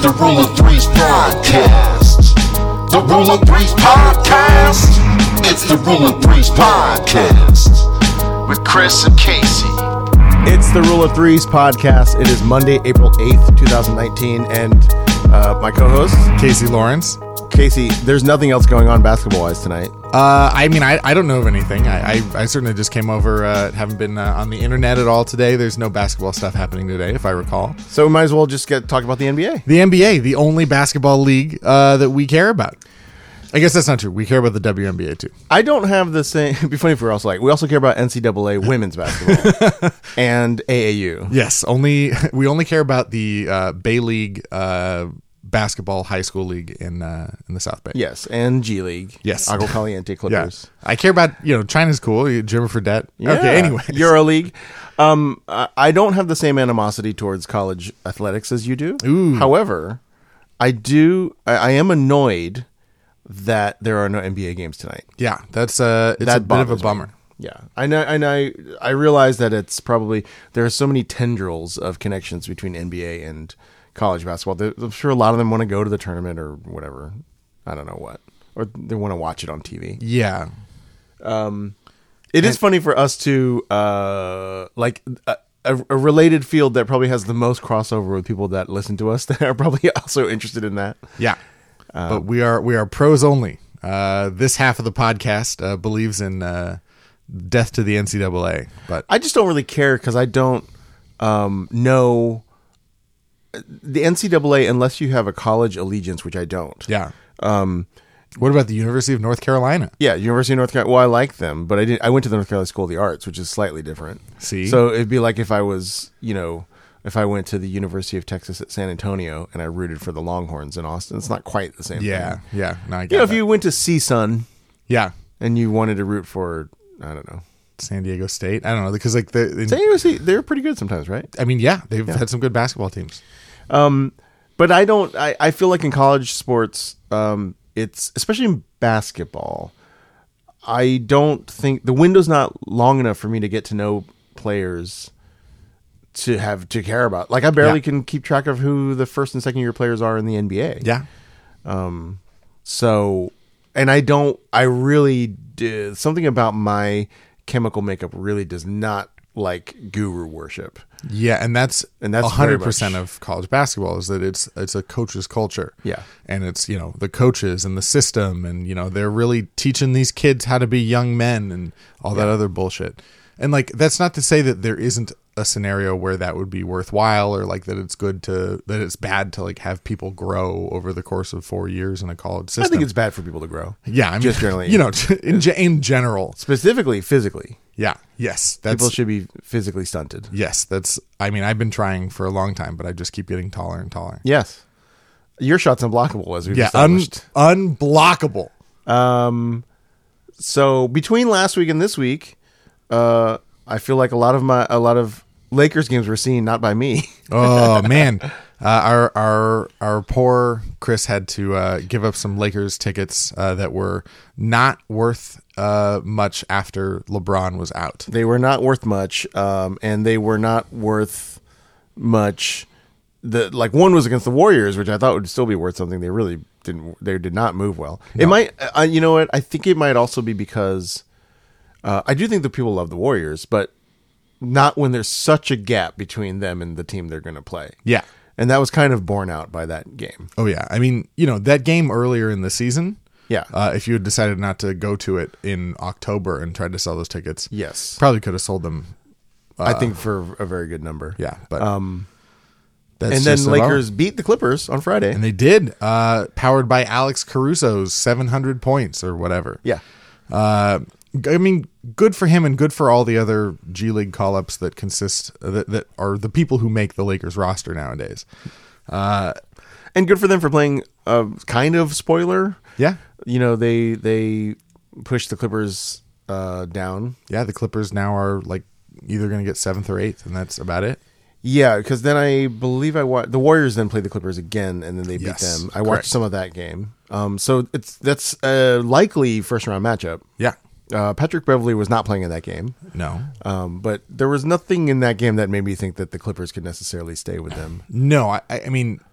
the Rule of Threes podcast. The Rule of Threes podcast. It's the Rule of Threes podcast with Chris and Casey. It's the Rule of Threes podcast. It is Monday, April 8th, 2019, and my co-host, Casey Lawrence. Casey, there's nothing else going on basketball-wise tonight. I don't know of anything. I certainly just came over, haven't been on the internet at all today. There's no basketball stuff happening today, if I recall. So we might as well just talk about the NBA. The NBA, the only basketball league that we care about. I guess that's not true. We care about the WNBA too. I don't have the same. It'd be funny if we were also we also care about NCAA women's basketball and AAU. Yes, we only care about the Bay League basketball high school league in the South Bay. Yes, and G League. Yes, Agua Caliente Clippers. Yeah. I care about China's cool. Jimmer Fredette. Yeah. Okay. Anyway, EuroLeague. I don't have the same animosity towards college athletics as you do. Ooh. However, I am annoyed that there are no NBA games tonight. Yeah, it's a bit of a bummer. Me. Yeah, I know, and I realize that it's probably there are so many tendrils of connections between NBA and college basketball. I'm sure a lot of them want to go to the tournament or whatever. I don't know what, or they want to watch it on TV. Yeah, it is funny for us to a related field that probably has the most crossover with people that listen to us that are probably also interested in that. Yeah. But we are pros only. This half of the podcast believes in death to the NCAA. But I just don't really care because I don't know the NCAA unless you have a college allegiance, which I don't. Yeah. What about the University of North Carolina? Yeah, University of North Carolina. Well, I like them, but I went to the North Carolina School of the Arts, which is slightly different. See, so it'd be like if I was, if I went to the University of Texas at San Antonio and I rooted for the Longhorns in Austin, it's not quite the same thing. Yeah. No, I get if you went to CSUN, and you wanted to root for, I don't know, San Diego State. I don't know because San Diego State, they're pretty good sometimes, right? I mean, they've had some good basketball teams. But I don't. I feel like in college sports, it's especially in basketball. I don't think the window's not long enough for me to get to know players to care about. Like I barely can keep track of who the first and second year players are in the NBA. Yeah. So, and I really did something about my chemical makeup really does not like guru worship. Yeah. And that's 100% of college basketball is that it's a coach's culture. Yeah. And it's, the coaches and the system and, they're really teaching these kids how to be young men and all that other bullshit. And that's not to say that there isn't a scenario where that would be worthwhile or that it's bad to have people grow over the course of 4 years in a college system. I think it's bad for people to grow. Yeah. I mean, just generally, in general, specifically physically. Yeah. Yes. People should be physically stunted. Yes. I've been trying for a long time, but I just keep getting taller and taller. Yes. Your shot's unblockable as we've established. Unblockable. So between last week and this week, I feel like a lot of Lakers games were seen not by me. Oh man, our poor Chris had to give up some Lakers tickets that were not worth much after LeBron was out. They were not worth much, and they were not worth much. One was against the Warriors, which I thought would still be worth something. They really didn't. They did not move well. No. It might. You know what? I think it might also be because. I do think that people love the Warriors, but not when there's such a gap between them and the team they're going to play. Yeah. And that was kind of borne out by that game. Oh, yeah. I mean, that game earlier in the season, yeah. If you had decided not to go to it in October and tried to sell those tickets, yes, probably could have sold them. I think for a very good number. Yeah. But and then Lakers beat the Clippers on Friday. And they did, powered by Alex Caruso's 700 points or whatever. Yeah. I mean, good for him and good for all the other G League call-ups that that are the people who make the Lakers roster nowadays. And good for them for playing kind of spoiler. Yeah. They pushed the Clippers down. Yeah, the Clippers now are either going to get 7th or 8th, and that's about it. Yeah, because then I believe the Warriors then played the Clippers again, and then they beat them. I watched some of that game. So that's a likely first-round matchup. Yeah. Patrick Beverley was not playing in that game. No. But there was nothing in that game that made me think that the Clippers could necessarily stay with them. No, I mean,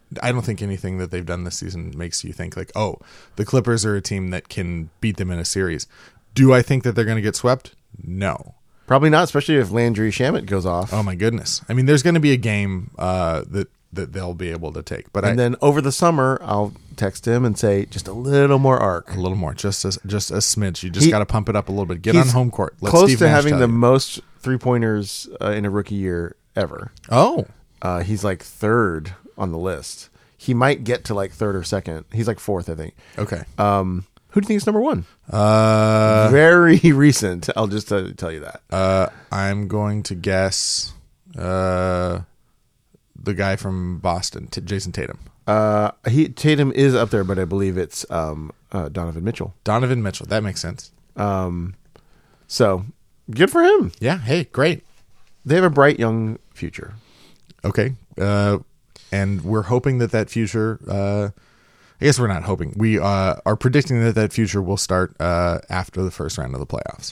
I don't think anything that they've done this season makes you think like, oh, the Clippers are a team that can beat them in a series. Do I think that they're going to get swept? No. Probably not, especially if Landry Shamet goes off. Oh my goodness. I mean, there's going to be a game that they'll be able to take. But then over the summer, I'll text him and say just a little more arc. A little more, just a smidge. You just got to pump it up a little bit. Get on home court. Let close Steve to Nash having tell the you. most 3-pointers in a rookie year ever. Oh. He's like third on the list. He might get to like third or second. He's like fourth, I think. Okay. Who do you think is number one? Uh, Very recent. I'll just tell you that. I'm going to guess the guy from Boston, Jason Tatum. Tatum is up there, but I believe it's Donovan Mitchell. Donovan Mitchell. That makes sense. So good for him. Yeah. Hey, great. They have a bright young future. Okay. And we're hoping that future, I guess we're not hoping. We are predicting that future will start after the first round of the playoffs.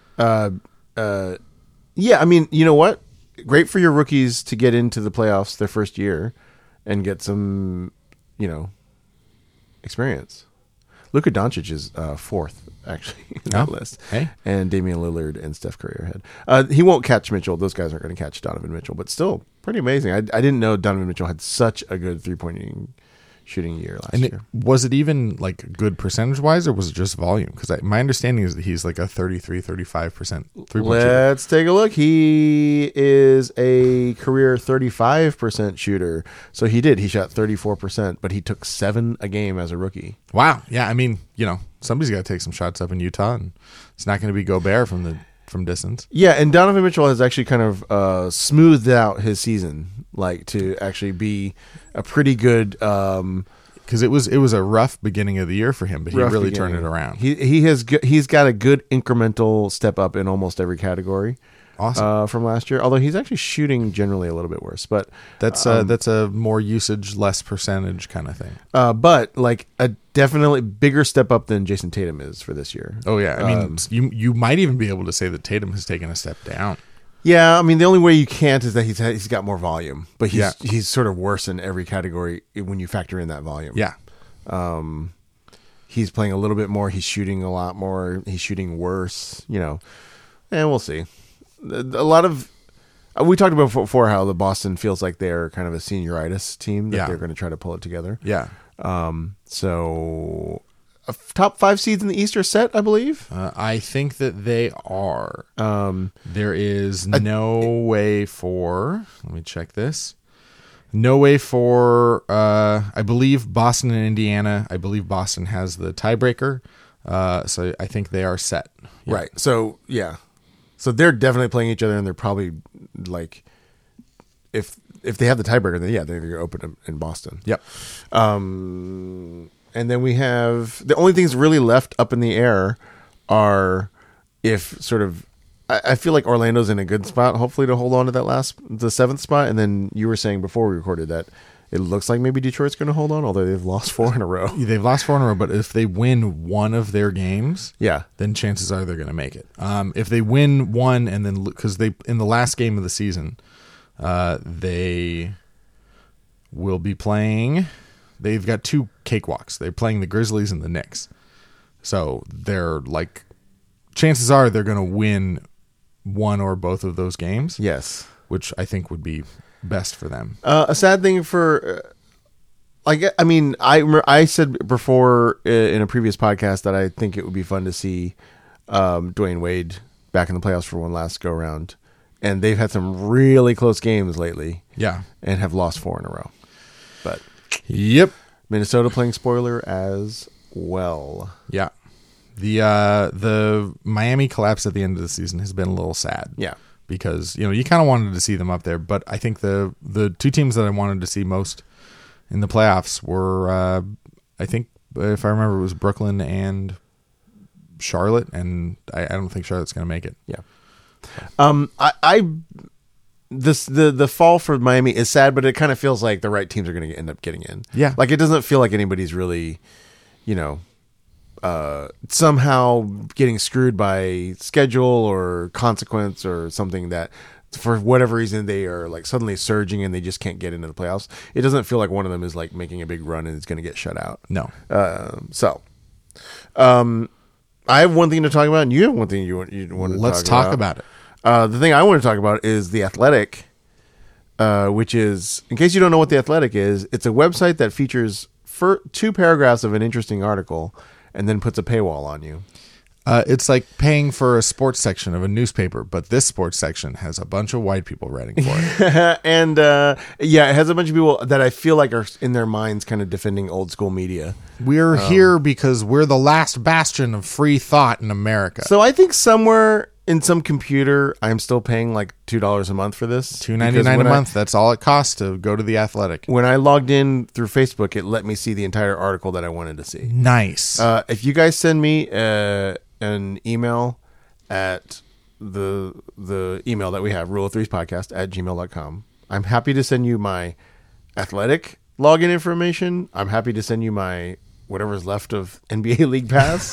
Yeah, I mean, you know what? Great for your rookies to get into the playoffs their first year and get some, experience. Luka Doncic is fourth, actually, in that list. Hey. And Damian Lillard and Steph Curry are ahead. He won't catch Mitchell. Those guys aren't going to catch Donovan Mitchell, but still pretty amazing. I didn't know Donovan Mitchell had such a good three-point shooting year last year. Was it even like good percentage-wise, or was it just volume? Because my understanding is that he's like a 35% three-point shooter. Let's take a look. He is a career 35% shooter. So he shot 34%, but he took 7 a game as a rookie. Wow. Yeah, I mean, somebody's got to take some shots up in Utah, and it's not going to be Gobert from distance. Yeah, and Donovan Mitchell has actually kind of smoothed out his season, like to actually be a pretty good. Because it was a rough beginning of the year for him, but he really turned it around. He's got a good incremental step up in almost every category. Awesome. From last year, although he's actually shooting generally a little bit worse, but that's a more usage, less percentage kind of thing. But like a definitely bigger step up than Jason Tatum is for this year. Oh yeah, I mean, you might even be able to say that Tatum has taken a step down. Yeah, I mean the only way you can't is that he's got more volume, but he's sort of worse in every category when you factor in that volume. Yeah. He's playing a little bit more. He's shooting a lot more. He's shooting worse. And we'll see. A lot of we talked about before how the Boston feels like they're kind of a senioritis team that they're going to try to pull it together. Yeah. So top 5 seeds in the East are set, I believe. I think that they are. There is no way for. Let me check this. No way for. I believe Boston and Indiana. I believe Boston has the tiebreaker. So I think they are set. Yeah. Right. So yeah. So they're definitely playing each other, and they're probably like, if they have the tiebreaker, then they're going to open in Boston. Yep. And then we have the only things really left up in the air are if sort of I feel like Orlando's in a good spot, hopefully to hold on to the 7th spot. And then you were saying before we recorded that it looks like maybe Detroit's going to hold on, although they've lost 4 in a row. They've lost 4 in a row, but if they win one of their games, then chances are they're going to make it. If they win one and then because they in the last game of the season, they will be playing. They've got 2 cakewalks. They're playing the Grizzlies and the Knicks, so they're like chances are they're going to win one or both of those games. Yes, which I think would be best for them. A sad thing for, I said before in a previous podcast that I think it would be fun to see Dwayne Wade back in the playoffs for one last go round, and they've had some really close games lately. Yeah, and have lost 4 in a row. But yep, Minnesota playing spoiler as well. Yeah, the Miami collapse at the end of the season has been a little sad. Yeah. Because you kind of wanted to see them up there, but I think the 2 teams that I wanted to see most in the playoffs were, I think if I remember, it was Brooklyn and Charlotte, and I don't think Charlotte's going to make it. Yeah. The fall for Miami is sad, but it kind of feels like the right teams are going to end up getting in. Yeah, like it doesn't feel like anybody's really, somehow getting screwed by schedule or consequence or something that for whatever reason they are like suddenly surging and they just can't get into the playoffs. It doesn't feel like one of them is like making a big run and it's going to get shut out. No. I have one thing to talk about, and you have one thing you want to Let's talk about it. The thing I want to talk about is The Athletic, which is, in case you don't know what The Athletic is, it's a website that features 2 paragraphs of an interesting article and then puts a paywall on you. It's like paying for a sports section of a newspaper, but this sports section has a bunch of white people writing for it. And it has a bunch of people that I feel like are in their minds kind of defending old school media. We're here because we're the last bastion of free thought in America. So I think somewhere in some computer, I'm still paying like $2 a month for this. $2.99 a month. That's all it costs to go to The Athletic. When I logged in through Facebook, it let me see the entire article that I wanted to see. Nice. If you guys send me an email at the email that we have, rule of threes podcast at gmail.com, I'm happy to send you my Athletic login information. I'm happy to send you my whatever's left of NBA League Pass.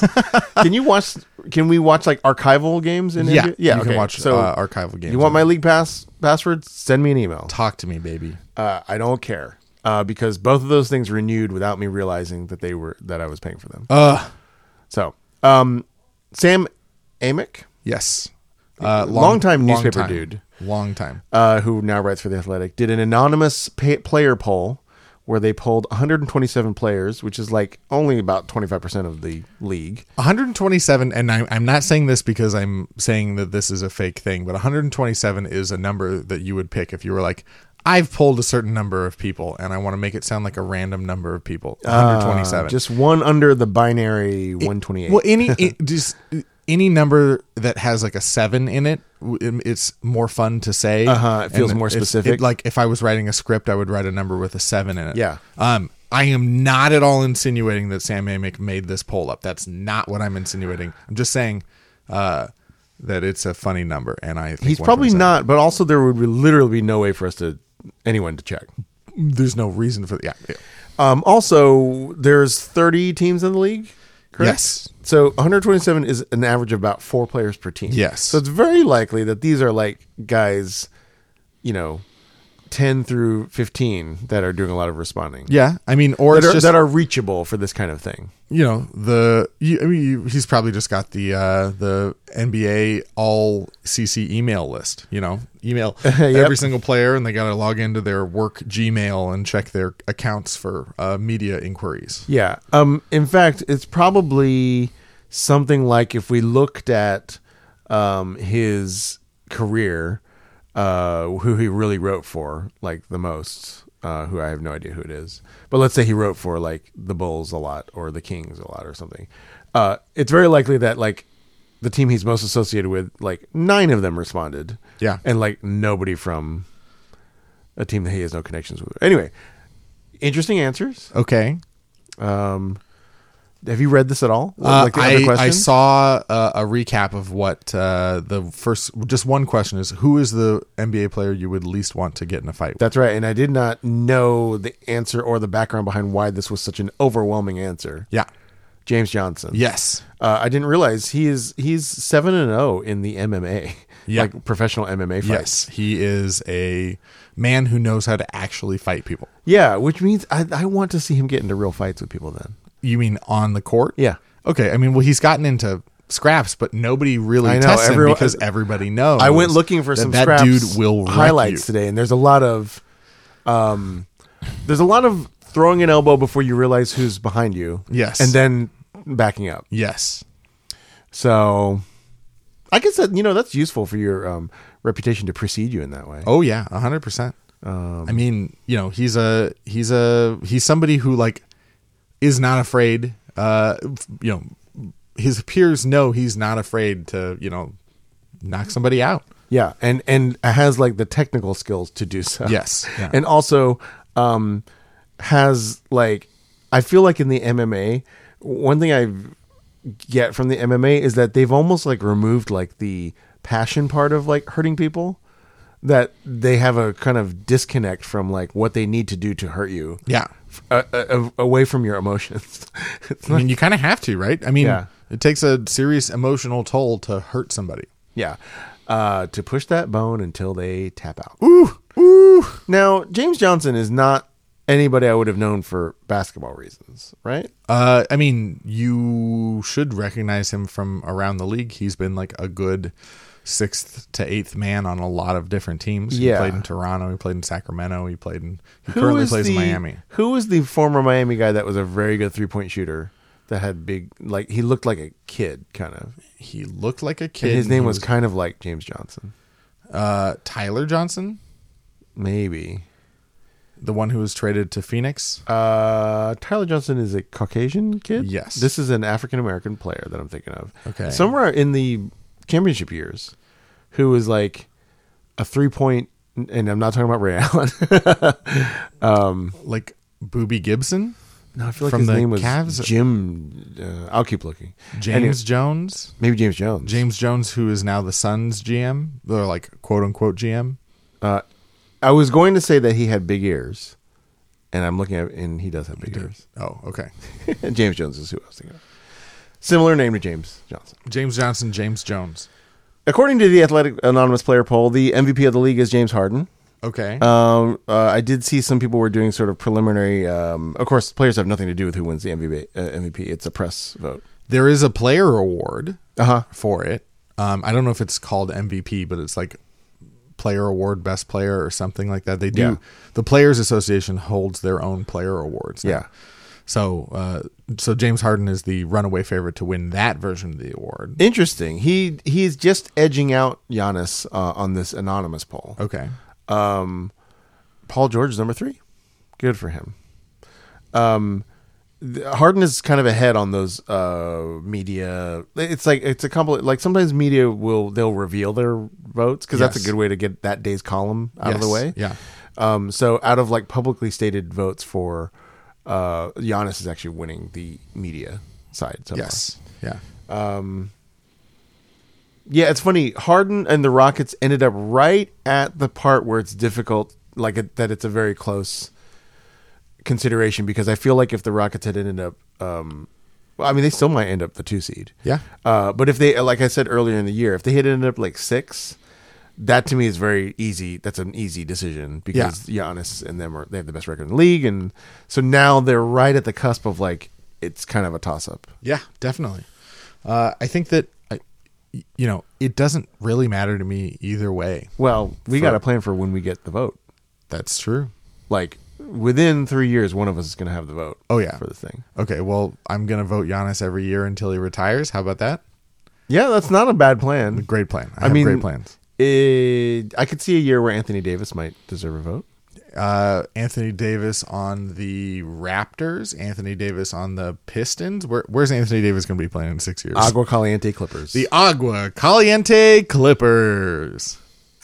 Can we watch like archival games in yeah, NBA? Yeah, you okay. can watch archival games. You want my League Pass password? Send me an email. Talk to me, baby. I don't care. Because both of those things renewed without me realizing that I was paying for them. So, Sam Amick, Yes. long-time newspaper dude, Long time. who now writes for The Athletic, did an anonymous player poll where they polled 127 players, which is like only about 25% of the league. 127, and I'm not saying this because I'm saying that this is a fake thing, but 127 is a number that you would pick if you were like, I've polled a certain number of people, and I want to make it sound like a random number of people. 127. Just one under the binary 128. Well, just any number that has like a 7 in it, it's more fun to say. It feels more specific. Like if I was writing a script, I would write a number with a 7 in it. Yeah. I am not at all insinuating that Sam Amick made this poll up. That's not what I'm insinuating. I'm just saying that it's a funny number, and I think He's probably not, but also there would literally be no way for anyone to check. There's no reason for that. Yeah. Also, there's 30 teams in the league, correct? Yes. So 127 is an average of about 4 players per team. Yes. So it's very likely that these are like guys, 10 through 15 that are doing a lot of responding. Yeah. I mean, or that are reachable for this kind of thing. He's probably just got the NBA all CC email list, email every single player, and they got to log into their work Gmail and check their accounts for media inquiries. Yeah. In fact, it's probably something like if we looked at his career, who he really wrote for, like the most, who I have no idea who it is. But let's say he wrote for like the Bulls a lot or the Kings a lot or something. It's very likely that like the team he's most associated with, like 9 of them responded. Yeah. And like nobody from a team that he has no connections with. Anyway, interesting answers. Okay. Have you read this at all? Like the other I questions? saw a recap of what the first, just one question is, who is the NBA player you would least want to get in a fight with? That's right. And I did not know the answer or the background behind why this was such an overwhelming answer. Yeah. James Johnson. Yes. I didn't realize he's 7-0 in the MMA. Yeah. Like professional MMA fights. Yes. He is a man who knows how to actually fight people. Yeah, which means I want to see him get into real fights with people then. You mean on the court? Yeah. Okay. I mean, well, he's gotten into scraps, but nobody really tests him because everybody knows. I went looking for some that scraps dude will highlights today, and there's a lot of throwing an elbow before you realize who's behind you. Yes. And then backing up. Yes. So I guess that, that's useful for your reputation to precede you in that way. Oh yeah, 100%. I mean, he's somebody who like is not afraid. His peers know he's not afraid to, knock somebody out. Yeah, and has like the technical skills to do so. Yes. Yeah. And also has like, I feel like in the MMA, one thing I get from the MMA is that they've almost like removed like the passion part of like hurting people, that they have a kind of disconnect from like what they need to do to hurt you. Yeah. Away from your emotions. I mean, you kind of have to, right? I mean, Yeah. It takes a serious emotional toll to hurt somebody. Yeah. to push that bone until they tap out. Ooh. Now, James Johnson is not anybody I would have known for basketball reasons, right? I mean, you should recognize him from around the league. He's been like a good 6th to 8th man on a lot of different teams. Yeah. He played in Toronto. He played in Sacramento. He currently plays in Miami. Who was the former Miami guy that was a very good 3-point shooter that had big, like, he looked like a kid, kind of. He looked like a kid. And his name was kind of like James Johnson. Tyler Johnson, Maybe. the one who was traded to Phoenix. Tyler Johnson is a Caucasian kid? Yes. This is an African-American player that I'm thinking of. Okay. Somewhere in the championship years, who was like a 3-point, and I'm not talking about Ray Allen. Like Boobie Gibson? No, I feel like From his the name was Cavs? Jim. I'll keep looking. James Jones? Maybe James Jones. James Jones, who is now the Suns GM, or like quote unquote GM. I was going to say that he had big ears, and I'm looking at it, and he does have big ears. Oh, okay. James Jones is who I was thinking of. Similar name to James Johnson. James Johnson, James Jones. According to the Athletic Anonymous Player Poll, the MVP of the league is James Harden. Okay. I did see some people were doing sort of preliminary. Of course, players have nothing to do with who wins the MVP. It's a press vote. There is a player award Uh-huh. for it. I don't know if it's called MVP, but it's like player award, best player, or something like that. They do. Yeah. The Players Association holds their own player awards now. Yeah. So James Harden is the runaway favorite to win that version of the award. Interesting. He's just edging out Giannis on this anonymous poll. Okay. Paul George is number 3. Good for him. Harden is kind of ahead on those media. It's like it's a complete. Like sometimes media they'll reveal their votes because that's a Yes. good way to get that day's column out of the Yes. way. Yeah. So out of like publicly stated votes for Giannis is actually winning the media side. So far. Yes. Yeah. Yeah, it's funny. Harden and the Rockets ended up right at the part where it's difficult, that it's a very close consideration because I feel like if the Rockets had ended up, they still might end up the 2 seed. Yeah. But if they, like I said earlier in the year, if they had ended up like 6, that to me is very easy. That's an easy decision because Giannis and them they have the best record in the league, and so now they're right at the cusp of like it's kind of a toss up. Yeah, definitely. I think that, it doesn't really matter to me either way. Well, we got to plan for when we get the vote. That's true. Like within 3 years, one of us is going to have the vote. Oh, yeah. For the thing. Okay, well, I'm going to vote Giannis every year until he retires. How about that? Yeah, that's not a bad plan. Great plan. I have great plans. I could see a year where Anthony Davis might deserve a vote. Anthony Davis on the Raptors, Anthony Davis on the Pistons. Where's Anthony Davis going to be playing in 6 years? Agua Caliente Clippers. The Agua Caliente Clippers.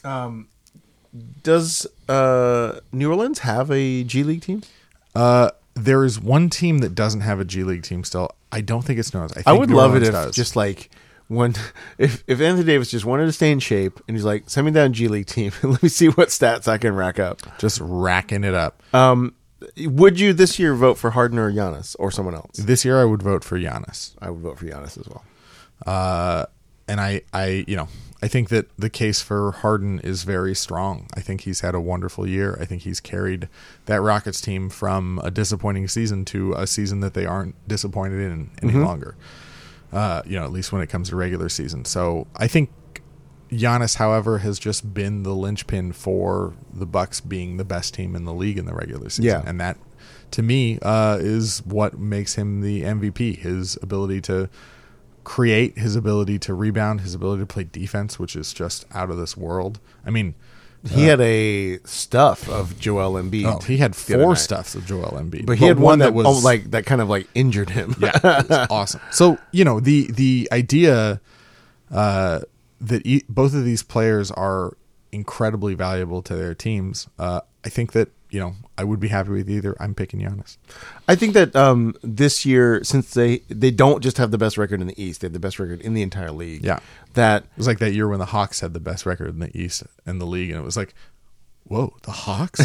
Does New Orleans have a G League team? There is one team that doesn't have a G League team still. I don't think it's New Orleans. I would New love it Orleans if does. just like if Anthony Davis just wanted to stay in shape and he's like, send me down G League team and let me see what stats I can rack up. just racking it up. Would you this year vote for Harden or Giannis or someone else? This year I would vote for Giannis. I would vote for Giannis as well. And I think that the case for Harden is very strong. I think he's had a wonderful year. I think he's carried that Rockets team from a disappointing season to a season that they aren't disappointed in any longer. At least when it comes to regular season. So I think Giannis, however, has just been the linchpin for the Bucks being the best team in the league in the regular season. Yeah. And that, to me, is what makes him the MVP. His ability to create, his ability to rebound, his ability to play defense, which is just out of this world. I mean, He had a stuff of Joel Embiid. he had the other 4 night. stuffs of Joel Embiid, But he had one that was that kind of like injured him. yeah, it's awesome. So the idea that both of these players are incredibly valuable to their teams. I think that I would be happy with either. I'm picking Giannis. I think that this year, since they don't just have the best record in the East, they have the best record in the entire league. Yeah. That It was like that year when the Hawks had the best record in the East and the league, and it was like, whoa, the Hawks?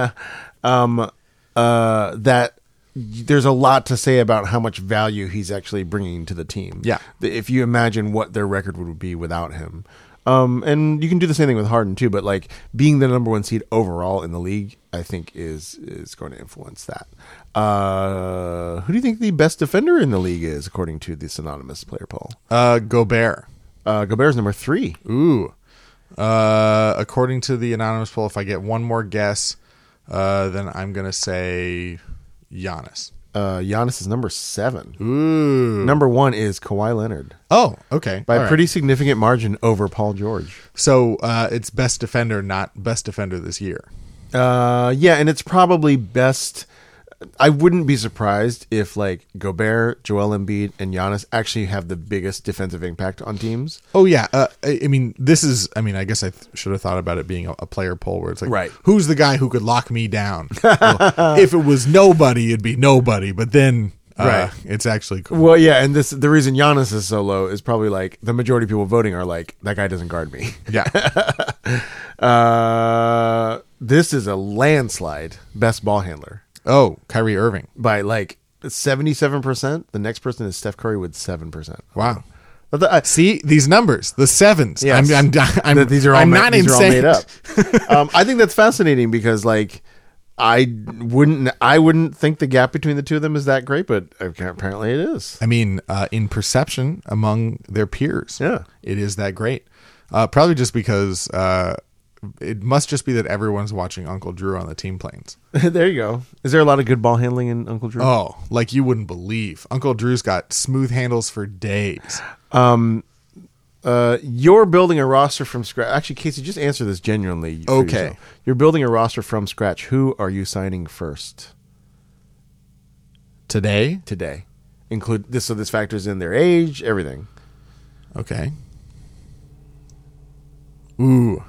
that there's a lot to say about how much value he's actually bringing to the team. Yeah. If you imagine what their record would be without him. And you can do the same thing with Harden too. But like being the number 1 seed overall in the league, I think is going to influence that. Who do you think the best defender in the league is, according to this anonymous player poll? Gobert. Gobert's number 3. Ooh. According to the anonymous poll, if I get one more guess, then I'm gonna say Giannis. Giannis is number 7. Ooh. Number 1 is Kawhi Leonard Oh, okay. by All a right. pretty significant margin over Paul George. So it's best defender, not best defender this year. Yeah, and it's probably best. I wouldn't be surprised if like Gobert, Joel Embiid, and Giannis actually have the biggest defensive impact on teams. Oh yeah. I mean, this is. I mean, I guess I should have thought about it being a player poll where it's like, Right. who's the guy who could lock me down? Well, if it was nobody, it'd be nobody. But then, Right. it's actually cool. Well, yeah, and the reason Giannis is so low is probably like the majority of people voting are like, that guy doesn't guard me. Yeah. This is a landslide best ball handler Oh, Kyrie Irving. by like 77%. The next person is Steph Curry with 7%. Wow. But the- See these numbers, the sevens. Yes. I'm These are all I'm ma- not these are all insane. made up. I think that's fascinating because like I wouldn't think the gap between the two of them is that great, but apparently it is. I mean, in perception among their peers, Yeah. it is that great. Probably just because it must just be that everyone's watching Uncle Drew on the team planes. There you go. Is there a lot of good ball handling in Uncle Drew? Oh, like you wouldn't believe. Uncle Drew's got smooth handles for days. You're building a roster from scratch. Actually, Casey, just answer this genuinely. for Okay. yourself. You're building a roster from scratch. Who are you signing first Today? today? Include this, so this factors in their age, everything. Okay. Ooh.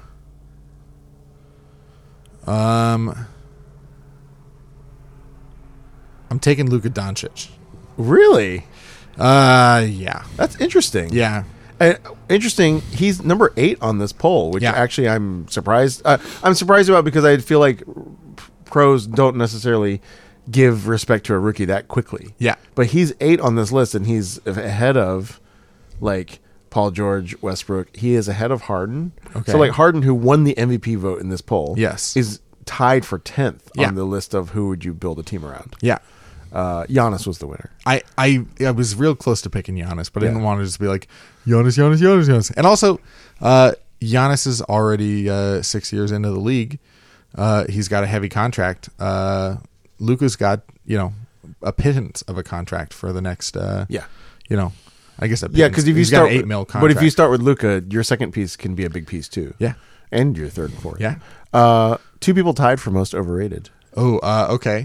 I'm taking Luka Doncic. Really? Yeah. That's interesting. Yeah. Interesting. He's number 8 on this poll, which Yeah. actually I'm surprised. I'm surprised about because I feel like pros don't necessarily give respect to a rookie that quickly. Yeah. But he's 8 on this list, and he's ahead of like Paul George, Westbrook. He is ahead of Harden. Okay. So like Harden, who won the MVP vote in this poll, Yes. is tied for 10th Yeah. on the list of who would you build a team around. Yeah. Giannis was the winner. I was real close to picking Giannis, but I Yeah. didn't want to just be like Giannis. And also, Giannis is already 6 years into the league. He's got a heavy contract. Luka's got a pittance of a contract for the next. Yeah. I guess Yeah, because if you he's start got an $8 million but contract. if you start with Luka, your second piece can be a big piece too. Yeah. And your third and fourth. Yeah. 2 people tied for most overrated. Oh, okay.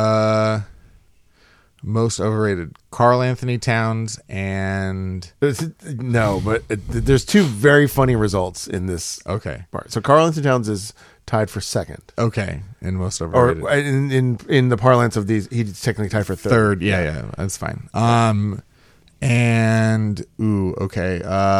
Most overrated: Karl Anthony Towns and No, but there's 2 very funny results in this okay, part. So Karl Anthony Towns is tied for second, okay, and most or overrated. in the parlance of these, he's technically tied for third. Third, yeah, that's fine. And okay,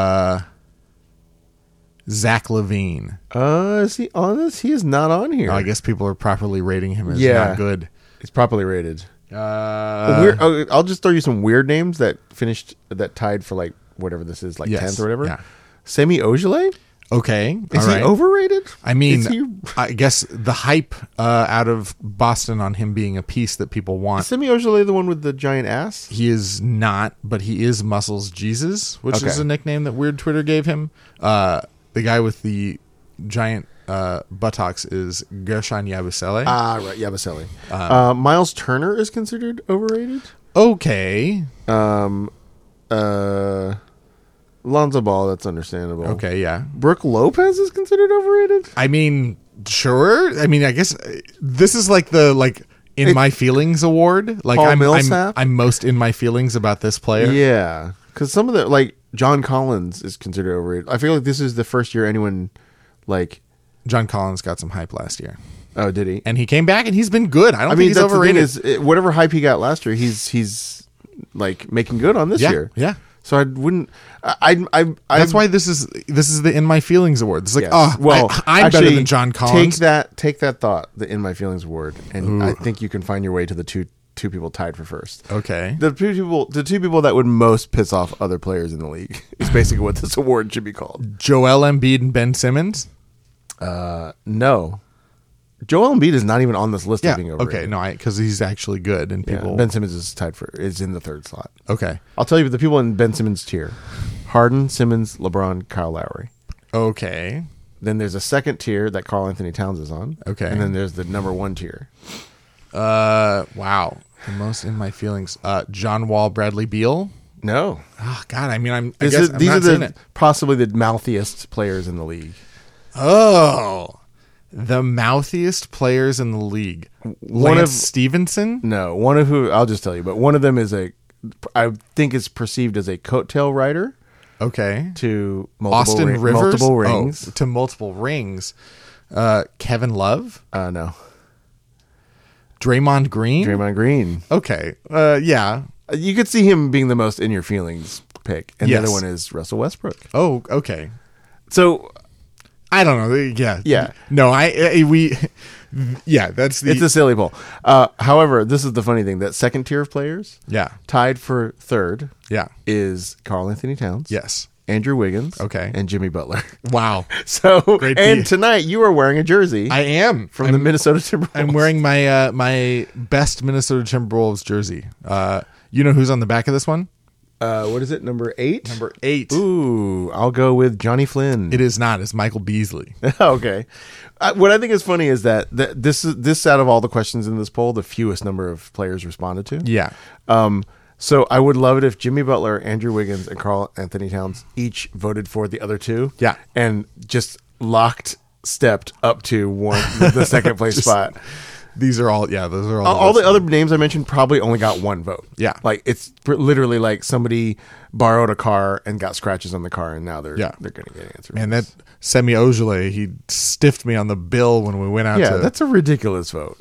Zach LaVine. Is he on this? He is not on here. I guess people are properly rating him as Yeah. not good. He's properly rated. Uh, I'll just throw you some weird names that tied for like whatever this is, like Yes, 10th or whatever. yeah. Semi Ojeleye? Okay, Is all he right. overrated? I mean, Is he- I guess the hype out of Boston on him being a piece that people want. Semi Ojeleye, the one with the giant ass? He is not, but he is Muscles Jesus, which Okay. is a nickname that Weird Twitter gave him. The guy with the giant buttocks is Gershon Yabusele. Ah, right, Yabusele. Miles Turner is considered overrated. Okay. Lonzo Ball, that's understandable. Okay, yeah. Brooke Lopez is considered overrated. I mean, sure. I mean, I guess this is like the in my feelings award. Like Paul I'm Millsap? I'm most in my feelings about this player. Yeah, because some of the like John Collins is considered overrated. I feel like this is the first year anyone like. John Collins got some hype last year, Oh, did he? and he came back and he's been good. I don't think he's that's overrated. the thing is, whatever hype he got last year, he's like making good on this yeah, year. yeah. So I wouldn't. I That's why this is the in my feelings award. It's like, yes. I'm better actually, than John Collins. Take that thought, the in my feelings award, and I think you can find your way to the two two people tied for first. Okay. The two people that would most piss off other players in the league is basically what this award should be called. Joel Embiid and Ben Simmons? No. Joel Embiid is not even on this list Yeah. of being overrated. Okay. No, because he's actually good and Yeah, people. Ben Simmons is in the third slot. Okay. I'll tell you the people in Ben Simmons tier: Harden, Simmons, LeBron, Kyle Lowry. Okay. Then there's a second tier that Karl Anthony Towns is on. Okay. And then there's the number one tier. Wow. The most in my feelings. John Wall, Bradley Beal. No. Oh God. I mean, I These guess are, I'm these not are seeing the it. possibly the mouthiest players in the league. Oh, the mouthiest players in the league. One Lance of- Stevenson. No, one of who I'll just tell you, but one of them is I think is perceived as a coattail rider Okay. to multiple, Austin Rivers. multiple rings. Oh, to multiple rings. Kevin Love. No, Draymond Green. Draymond Green. Okay. Yeah. You could see him being the most in your feelings pick, and Yes. the other one is Russell Westbrook. Oh, okay. So I don't know. Yeah. Yeah. No, yeah, that's the. it's a silly poll. However, this is the funny thing: that second tier of players yeah. tied for third Yeah. is Karl Anthony Towns, Yes. Andrew Wiggins, Okay. and Jimmy Butler. Wow. So, Great and pick. tonight you are wearing a jersey I am from the Minnesota Timberwolves. I'm wearing my my best Minnesota Timberwolves jersey. You know who's on the back of this one? What is it? Number 8. Number 8. Ooh, I'll go with Johnny Flynn. It is not. It's Michael Beasley. Okay. What I think is funny is that this out of all the questions in this poll, the fewest number of players responded to. Yeah. So I would love it if Jimmy Butler, Andrew Wiggins, and Karl Anthony Towns each voted for the other two. Yeah. And just stepped up to the second place spot. These are all. Yeah. Those are all. All the other names I mentioned probably only got one vote. Yeah. Like it's literally like somebody borrowed a car and got scratches on the car, and now they're going to get an answer. Man, that Semi Ojeleye, he stiffed me on the bill when we went out. Yeah, to, that's a ridiculous vote.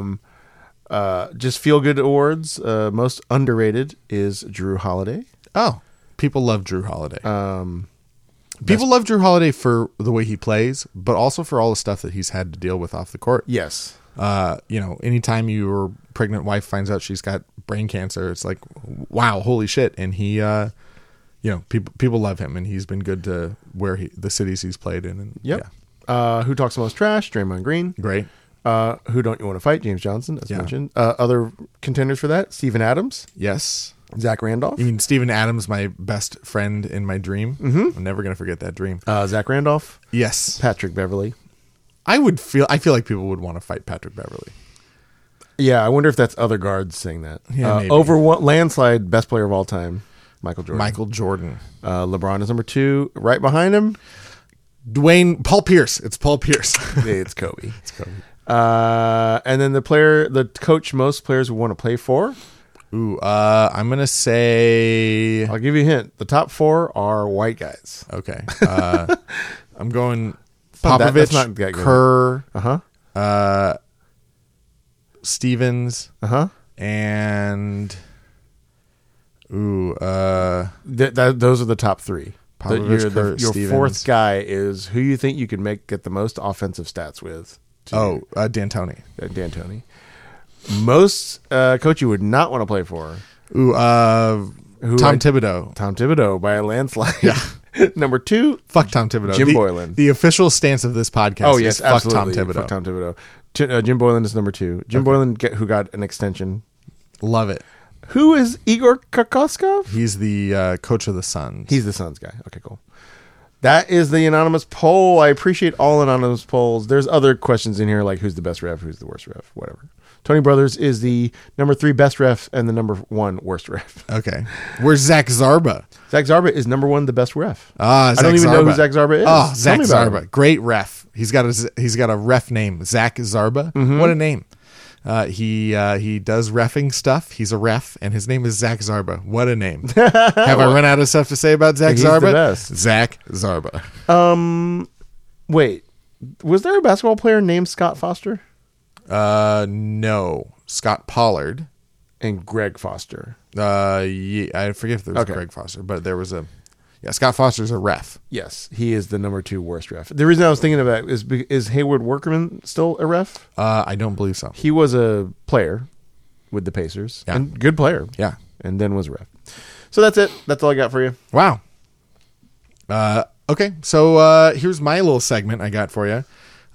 Just feel good awards. Most underrated is Drew Holiday. Oh, people love Drew Holiday. People love Drew Holiday for the way he plays, but also for all the stuff that he's had to deal with off the court. Yes. Anytime your pregnant wife finds out she's got brain cancer, it's like, wow, holy shit. And he, people love him, and he's been good to the cities he's played in. And Yep. yeah, Who talks the most trash? Draymond Green. great. Who don't you want to fight? James Johnson, as Yeah. mentioned. Other contenders for that: Steven Adams, Yes. Zach Randolph. You mean Steven Adams, my best friend in my dream? Mm-hmm. I'm never going to forget that dream. Zach Randolph, Yes. Patrick Beverly. I feel like people would want to fight Patrick Beverly. Yeah, I wonder if that's other guards saying that. Yeah, maybe. Over landslide, best player of all time, Michael Jordan. Michael Jordan. LeBron is number 2. Right behind him, Paul Pierce. It's Paul Pierce. it's Kobe. It's Kobe. And then the coach most players would want to play for. Ooh, I'm going to say... I'll give you a hint. The top 4 are white guys. Okay. I'm going not that- Popovich, that's not that good. Kerr, Uh-huh. Stevens, Uh-huh. and those Those are the top 3. Popovich, Kerr, Your Stevens. fourth guy is who you think you could get the most offensive stats with. D'Antoni. D'Antoni. Most coach you would not want to play for. Ooh, Tom Thibodeau. Tom Thibodeau by a landslide. Yeah. Number 2, Fuck Tom Thibodeau. Jim Boylan. The official stance of this podcast Oh yes, is fuck absolutely. Tom Thibodeau. Fuck Tom Thibodeau. Jim Boylan is number 2. Jim Boylan, who got an extension. Love it. Who is Igor Kokoskov? He's the coach of the Suns. He's the Suns guy. Okay, cool. That is the anonymous poll. I appreciate all anonymous polls. There's other questions in here like who's the best ref, who's the worst ref, whatever. Tony Brothers is the number 3 best ref and the number 1 worst ref. Okay. Where's Zach Zarba? Zach Zarba is number 1 the best ref. I don't even know who Zach Zarba is. Oh, Tell Zach me about Zarba. him. Great ref. He's got a ref name. Zach Zarba. Mm-hmm. What a name. He does reffing stuff. He's a ref, and his name is Zach Zarba. What a name. Have I run out of stuff to say about Zach He's Zarba? the best. Zach Zarba. Wait, was there a basketball player named Scott Foster? No. Scott Pollard. And Greg Foster. Yeah, I forget if there was Okay. Greg Foster, but there was Scott Foster's a ref. Yes, he is the number 2 worst ref. The reason I was thinking of that is Hayward Workerman still a ref? I don't believe so. He was a player with the Pacers. Yeah. And good player. Yeah. And then was a ref. So that's it. That's all I got for you. Wow. Okay, so here's my little segment I got for you.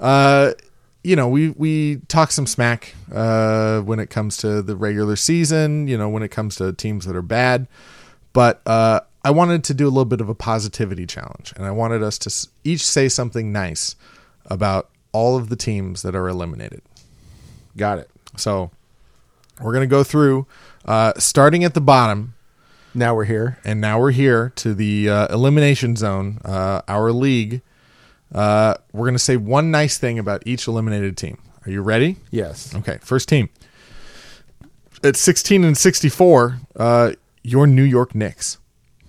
We talk some smack when it comes to the regular season, when it comes to teams that are bad. But I wanted to do a little bit of a positivity challenge, and I wanted us to each say something nice about all of the teams that are eliminated. Got it. So we're going to go through, starting at the bottom. Now we're here. And now we're here to the elimination zone, our league. We're going to say one nice thing about each eliminated team. Are you ready? Yes. Okay, first team. At 16-64, your New York Knicks.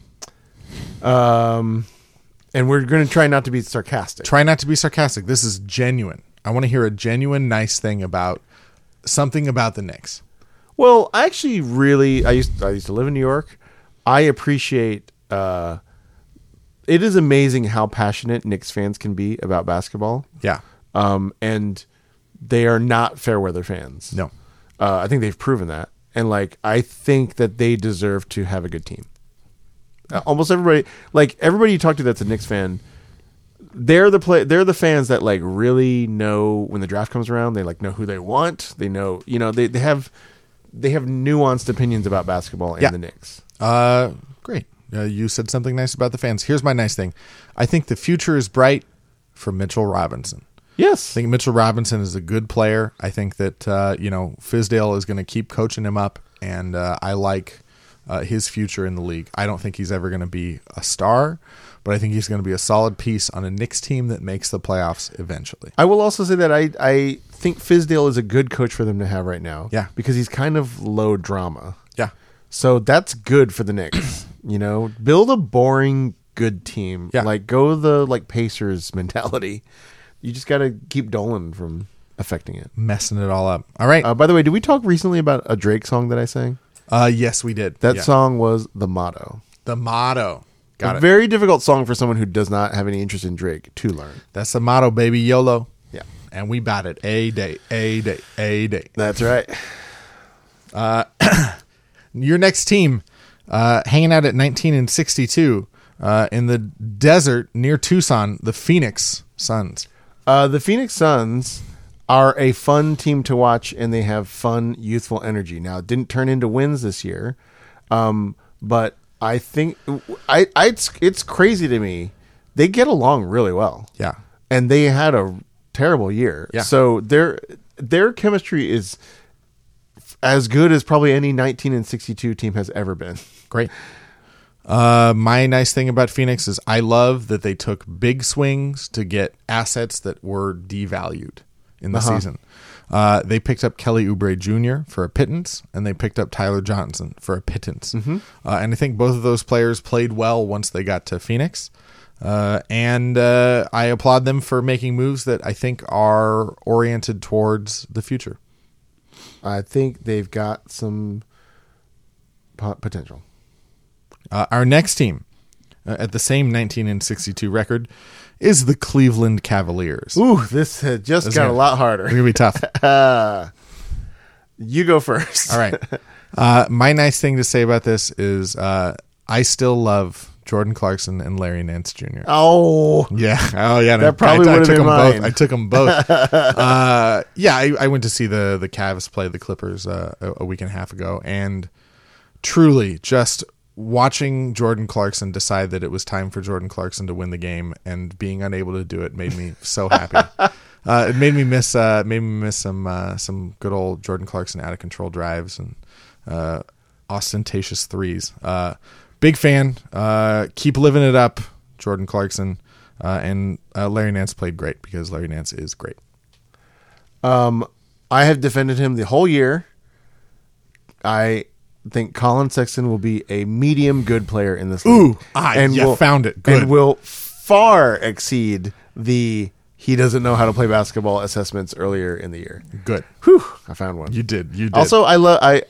And we're going to try not to be sarcastic. Try not to be sarcastic. This is genuine. I want to hear a genuine nice thing about something about the Knicks. Well, I actually I used to live in New York. I appreciate it is amazing how passionate Knicks fans can be about basketball. Yeah. And they are not fair weather fans. No. I think they've proven that. And I think that they deserve to have a good team. Almost everybody you talk to that's a Knicks fan, they're the fans that really know when the draft comes around, they know who they want. They know, they have nuanced opinions about basketball and the Knicks. Great. You said something nice about the fans. Here's my nice thing. I think the future is bright for Mitchell Robinson. Yes. I think Mitchell Robinson is a good player. I think that, Fizdale is going to keep coaching him up, and I like his future in the league. I don't think he's ever going to be a star, but I think he's going to be a solid piece on a Knicks team that makes the playoffs eventually. I will also say that I think Fizdale is a good coach for them to have right now. Yeah. Because he's kind of low drama. Yeah. So that's good for the Knicks. Build a boring, good team. Yeah. Go the Pacers mentality. You just got to keep Dolan from affecting it. Messing it all up. All right. By the way, did we talk recently about a Drake song that I sang? Yes, we did. That song was The Motto. The Motto. Got a it. very difficult song for someone who does not have any interest in Drake to learn. That's the motto, baby. YOLO. Yeah. And we bat it a day, a day, a day. That's right. Your next team, hanging out at 19-62 in the desert near Tucson, the Phoenix Suns. The Phoenix Suns are a fun team to watch, and they have fun, youthful energy. Now, it didn't turn into wins this year, but I think it's crazy to me. They get along really well. Yeah. And they had a terrible year. Yeah. So their chemistry is as good as probably any 19-62 team has ever been. Great. My nice thing about Phoenix is I love that they took big swings to get assets that were devalued in the season. They picked up Kelly Oubre Jr. for a pittance, and they picked up Tyler Johnson for a pittance. And I think both of those players played well once they got to Phoenix. And I applaud them for making moves that I think are oriented towards the future. I think they've got some potential. Our next team at the same 19-62 record is the Cleveland Cavaliers. Ooh, this has just got a lot harder. It's going to be tough. You go first. All right. My nice thing to say about this is I still love Jordan Clarkson and Larry Nance Jr. Oh. Yeah. Oh, yeah. That probably would have been mine. I took them both. I went to see the Cavs play the Clippers a week and a half ago, and truly just watching Jordan Clarkson decide that it was time for Jordan Clarkson to win the game and being unable to do it made me so happy. It made me miss some good old Jordan Clarkson out of control drives and ostentatious threes. Big fan. Keep living it up, Jordan Clarkson. And Larry Nance played great because Larry Nance is great. I have defended him the whole year. I think Colin Sexton will be a medium good player in this league. Ooh, found it. Good. And will far exceed the he doesn't know how to play basketball assessments earlier in the year. Good. Whew, I found one. You did. Also, I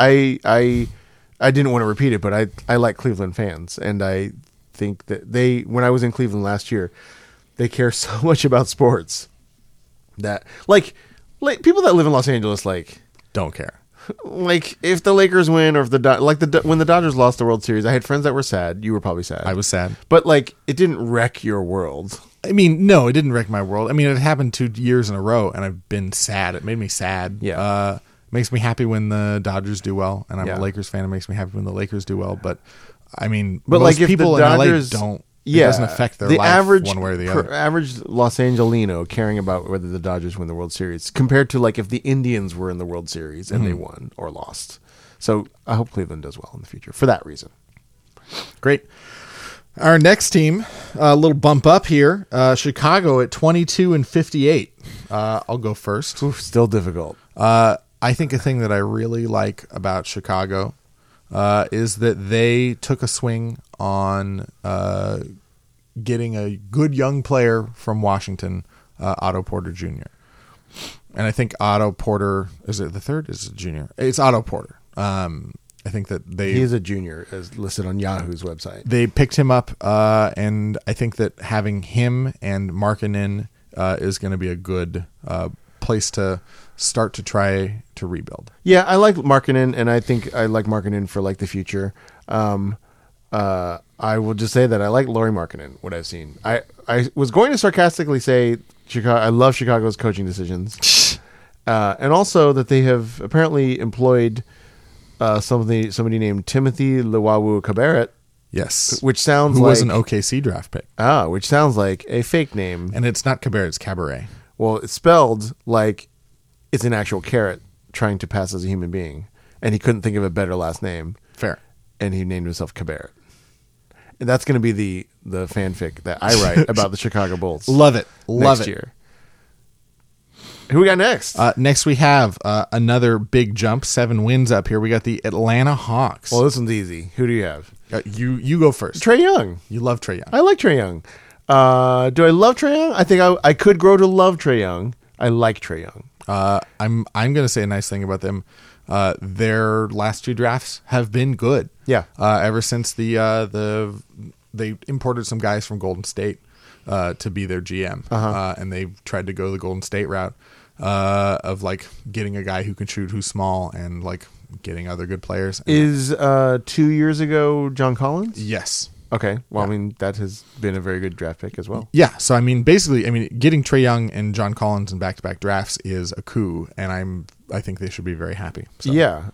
didn't want to repeat it, but I like Cleveland fans, and I think that when I was in Cleveland last year, they care so much about sports that like people that live in Los Angeles don't care. like if the Lakers win or if when the Dodgers lost the World Series, I had friends that were sad. You were probably sad. I was sad. But like it didn't wreck your world. I mean, no, it didn't wreck my world. I mean, it happened 2 years in a row, and I've been sad. It made me sad. Yeah. It makes me happy when the Dodgers do well, and I'm Yeah. a Lakers fan. It makes me happy when the Lakers do well. But I mean, But most like if people the in Dodgers LA don't. Yeah, It doesn't affect their the life average, one way or the other. Average Los Angelino caring about whether the Dodgers win the World Series compared to like if the Indians were in the World Series and they won or lost. So I hope Cleveland does well in the future for that reason. Great. Our next team, a little bump up here. Chicago at 22-58. I'll go first. Oof, still difficult. I think a thing that I really like about Chicago is that they took a swing on getting a good young player from Washington, Otto Porter Jr. And I think Otto Porter, is it the third? Is it junior? It's Otto Porter. I think that He is a junior, as listed on Yahoo's website. they picked him up, and I think that having him and Markkanen is going to be a good place to start to try to rebuild. Yeah, I like Markkanen, and I think I like Markkanen for like the future. I will just say that I like Lauri Markkanen, what I've seen. I was going to sarcastically say Chicago. I love Chicago's coaching decisions, and also that they have apparently employed somebody named Timothy Luwawu Cabarrett, Yes. which sounds Who like was an OKC draft pick. which sounds like a fake name. And it's not Cabaret, it's Cabaret. Well, it's spelled like it's an actual carrot trying to pass as a human being, and he couldn't think of a better last name, Fair. and he named himself Cabarret. And that's going to be the fanfic that I write about the Chicago Bulls. Love it. Love next it. year. Who we got next? Next we have another big jump, 7 wins up here. We got the Atlanta Hawks. Well, this one's easy. Who do you have? You go first. Trey Young. You love Trey Young. I like Trey Young. Do I love Trey Young? I think I could grow to love Trey Young. I like Trey Young. I'm going to say a nice thing about them. Their last 2 drafts have been good. Yeah. Ever since they imported some guys from Golden State to be their GM, and they tried to go the Golden State route of like getting a guy who can shoot, who's small, and like getting other good players. Is 2 years ago John Collins? Yes. Okay. Well, I mean, that has been a very good draft pick as well. Yeah. So I mean, basically, getting Trey Young and John Collins in back-to-back drafts is a coup, and I think they should be very happy. So. Yeah.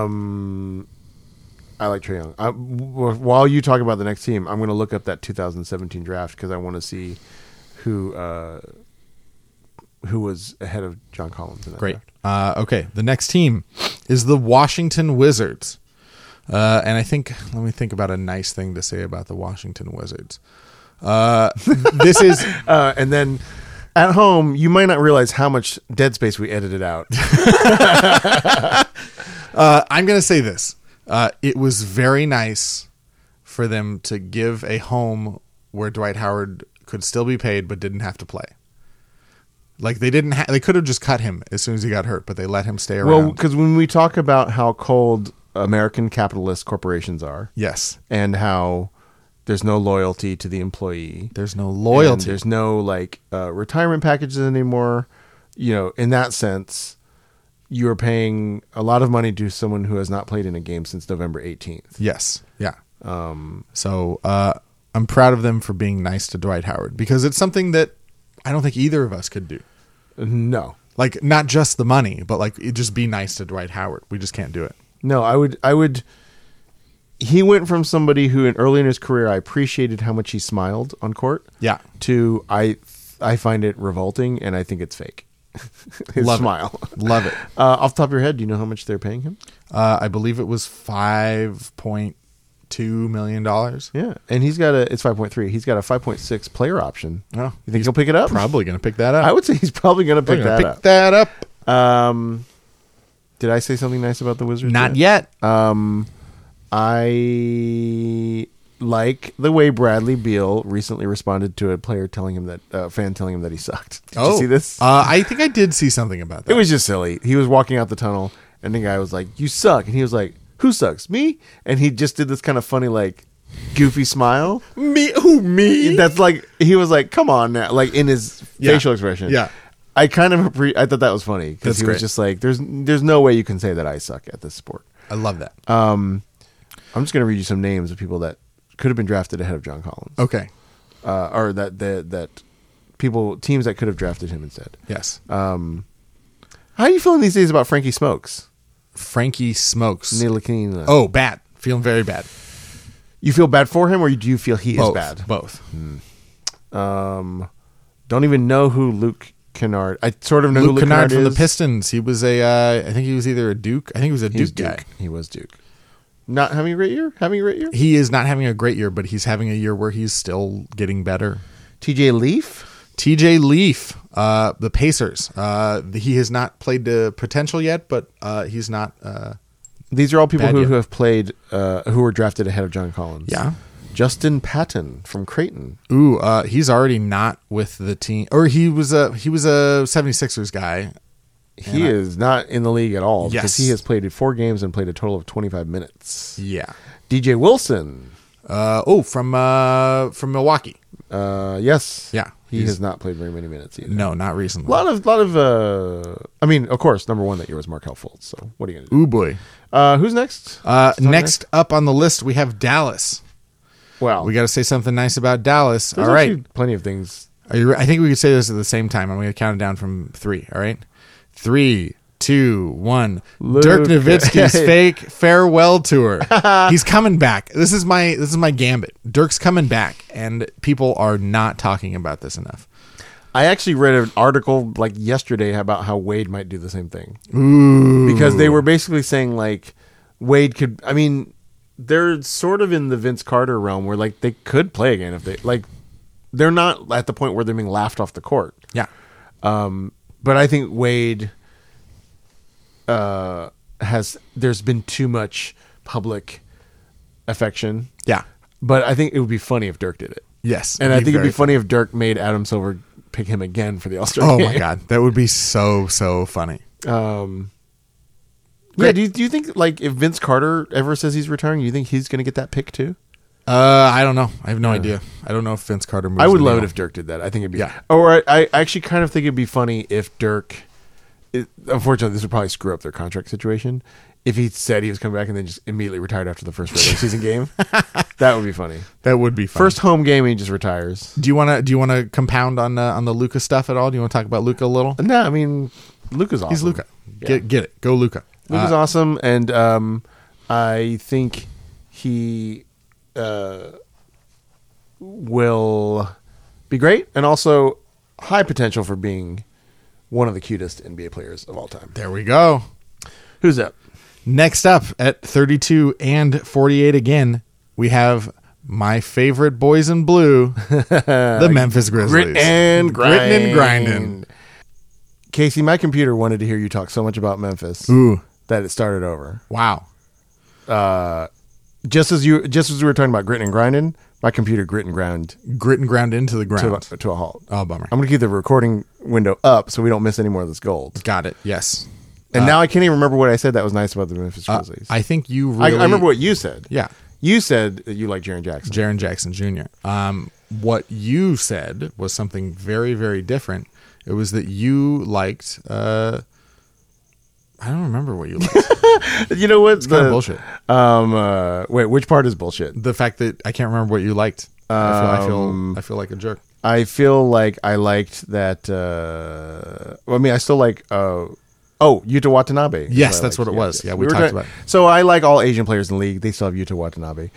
I like Trey Young. While you talk about the next team, I'm going to look up that 2017 draft because I want to see who was ahead of John Collins in that Great. draft. Okay. The next team is the Washington Wizards. And let me think about a nice thing to say about the Washington Wizards. This is, And then at home, you might not realize how much dead space we edited out. I'm going to say this. It was very nice for them to give a home where Dwight Howard could still be paid but didn't have to play. Like they could have just cut him as soon as he got hurt, but they let him stay around. Well, because when we talk about how cold American capitalist corporations are, yes, and how there's no loyalty to the employee, there's no loyalty. and there's no like retirement packages anymore. In that sense, you are paying a lot of money to someone who has not played in a game since November 18th. Yes, yeah. So I'm proud of them for being nice to Dwight Howard because it's something that I don't think either of us could do. No, Like not just the money, but like it just be nice to Dwight Howard. We just can't do it. no, I would. He went from somebody who, early in his career, I appreciated how much he smiled on court. Yeah. To I find it revolting, and I think it's fake. His Love it. smile. Love it. Off the top of your head, do you know how much they're paying him? I believe it was $5.2 million. Yeah, and it's 5.3. He's got a 5.6 player option. Oh, You think he'll pick it up? Probably going to pick that up. I would say he's probably going to pick that up. that up. Did I say something nice about the Wizards? Not yet. I like the way Bradley Beal recently responded to a player telling him that fan telling him that he sucked. Did you see this? I think I did see something about that. It was just silly. He was walking out the tunnel, and the guy was like, "You suck," and he was like, "Who sucks? Me?" And he just did this kind of funny, like, goofy smile. me. Who me? That's like he was like, "Come on now!" Like in his facial expression. Yeah. I kind of I thought that was funny because That's he great. was just like, there's no way you can say that I suck at this sport. I love that. I'm just going to read you some names of people that could have been drafted ahead of John Collins. Okay. Or that teams that could have drafted him instead. Yes. How are you feeling these days about Frankie Smokes? Frankie Smokes. Ntilikina. Oh, bad. Feeling very bad. You feel bad for him, or do you feel he is bad? Both. Don't even know who Luke Kennard. I sort of know who Luke Luke Kennard from is. the Pistons. He was I think he was either a Duke. I think he was a He was Duke guy. He was Duke. Not having a great year? Having a great year? He is not having a great year, but he's having a year where he's still getting better. TJ Leaf? TJ Leaf, the Pacers. He has not played to potential yet, but he's not. These are all people Bad who yet. have played, who were drafted ahead of John Collins. Yeah. Justin Patton from Creighton. Ooh, he's already not with the team, or he was a 76ers guy. He is not in the league at all because Yes. he has played 4 games and played a total of 25 minutes. Yeah. DJ Wilson. From Milwaukee. Yes. Yeah. He has not played very many minutes either. No, not recently. A lot of I mean, of course, number one that year was Markelle Fultz. So what are you going to Ooh boy. do? Who's next? Next up on the list, we have Dallas. Well, We got to say something nice about Dallas. there's All right. actually plenty of things. Are you? I think we could say this at the same time. I'm going to count it down from 3. All right. 3, 2, 1. Luke. Dirk Nowitzki's fake farewell tour. He's coming back. This is my gambit. Dirk's coming back, and people are not talking about this enough. I actually read an article like yesterday about how Wade might do the same thing. Ooh. Because they were basically saying like Wade could. I mean, they're sort of in the Vince Carter realm where like they could play again if they like. They're not at the point where they're being laughed off the court. Yeah. But I think Wade there's been too much public affection. Yeah. But I think it would be funny if Dirk did it. Yes. And I think it'd very be funny if Dirk made Adam Silver pick him again for the All-Star Oh game. my god, that would be so funny. Yeah, do you think like if Vince Carter ever says he's retiring, you think he's going to get that pick too? I don't know. I have no idea. I don't know if Vince Carter moves. I would the love it needle. if Dirk did that. I think it'd be. Yeah. Or I actually kind of think it'd be funny if Dirk. Unfortunately, this would probably screw up their contract situation. If he said he was coming back and then just immediately retired after the first regular season game, that would be funny. That would be fun. First home game, he just retires. do you want to compound on the Luka stuff at all? Do you want to talk about Luka a little? No, I mean Luka's awesome. He's Luka. Yeah. Get it. Go Luka. Luka's awesome, and I think he will be great, and also high potential for being one of the cutest NBA players of all time. There we go. Who's up? Next up at 32 and 48 again, we have my favorite boys in blue, the Memphis Grizzlies. Grit and Grittin' and grinding. Casey, my computer wanted to hear you talk so much about Memphis Ooh, that it started over. wow. Just as we were talking about grit and grinding, my computer grit and ground Grit and ground into the ground. to a halt. Oh, bummer. I'm going to keep the recording window up so we don't miss any more of this gold. Got it. Yes. And now I can't even remember what I said that was nice about the Memphis Grizzlies. I think you I really... remember what you said. Yeah. You said that you like Jaren Jackson. Jaren Jackson Jr. What you said was something very, very different. It was that you liked... I don't remember what you liked. You know what? It's kind of bullshit. Wait, which part is bullshit? The fact that I can't remember what you liked. I feel like a jerk. I feel like I liked that. I mean, I still like. Yuta Watanabe. is Yes, I that's liked. what it was. Yes. Yeah, we were talked trying- about it. So I like all Asian players in the league. They still have Yuta Watanabe.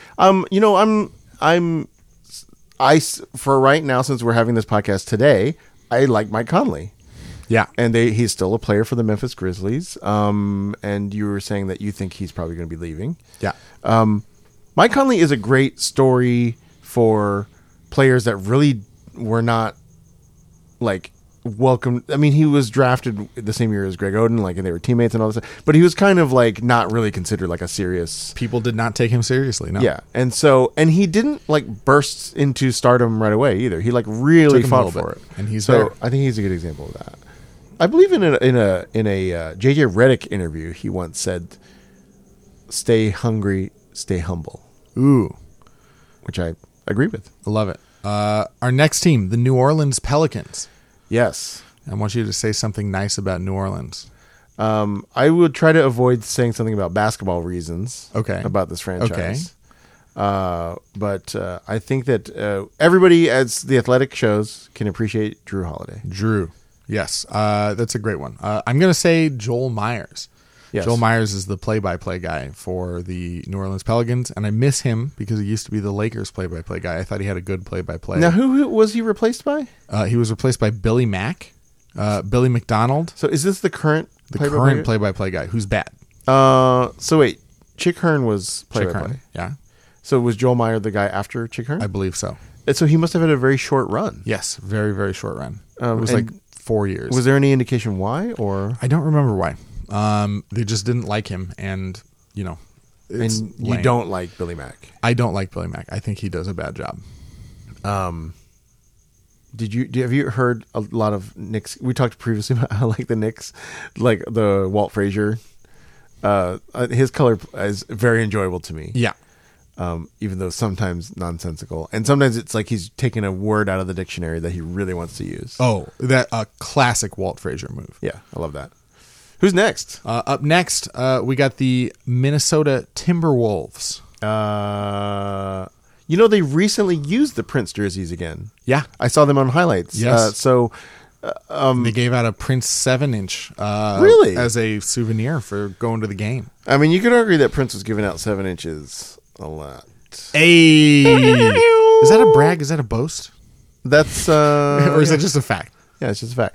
For right now, since we're having this podcast today, I like Mike Conley. Yeah. And he's still a player for the Memphis Grizzlies. And you were saying that you think he's probably going to be leaving. Yeah. Mike Conley is a great story for players that really were not like welcome. I mean, he was drafted the same year as Greg Oden, like, and they were teammates and all this stuff. But he was kind of like not really considered like a serious. People did not take him seriously. No. Yeah, and he didn't like burst into stardom right away either. He like really Took him a fought little for bit, it, and he's so there. I think he's a good example of that. I believe in a JJ Redick interview, he once said, "Stay hungry, stay humble," Ooh, which I agree with. I love it. Our next team, the New Orleans Pelicans. Yes, I want you to say something nice about New Orleans. I would try to avoid saying something about basketball reasons. Okay. About this franchise. But I think that everybody, as the Athletic shows, can appreciate Drew Holiday. Drew. Yes. That's a great one. I'm going to say Joel Myers. Yes. Joel Myers is the play-by-play guy for the New Orleans Pelicans, and I miss him because he used to be the Lakers play-by-play guy. I thought he had a good play-by-play. Now, who was he replaced by? He was replaced by Billy Mack, Billy McDonald, So is this the current current play-by-play guy, who's bad. So wait, Chick Hearn was Chick play-by-play. Hearn. Yeah, So was Joel Meyer the guy after Chick Hearn? I believe so. And so he must have had a very short run. Yes, very, very short run. It was and like 4 years. Was there any indication why, or I don't remember why. They just didn't like him, and it's and you lame. don't like Billy Mack? I don't like Billy Mack. I think he does a bad job. Have you heard a lot of Knicks? We talked previously about how like the Knicks, like the Walt Frazier, his color is very enjoyable to me. Yeah. Even though sometimes nonsensical, and sometimes it's like he's taking a word out of the dictionary that he really wants to use. Oh, that a classic Walt Frazier move. Yeah, I love that. Who's next? Up next, we got the Minnesota Timberwolves. They recently used the Prince jerseys again. Yeah. I saw them on highlights. Yes. They gave out a Prince 7-inch Really? as a souvenir for going to the game. I mean, you could argue that Prince was giving out 7 inches a lot. Hey. Is that a brag? Is that a boast? That's Or is that just a fact? Yeah, it's just a fact.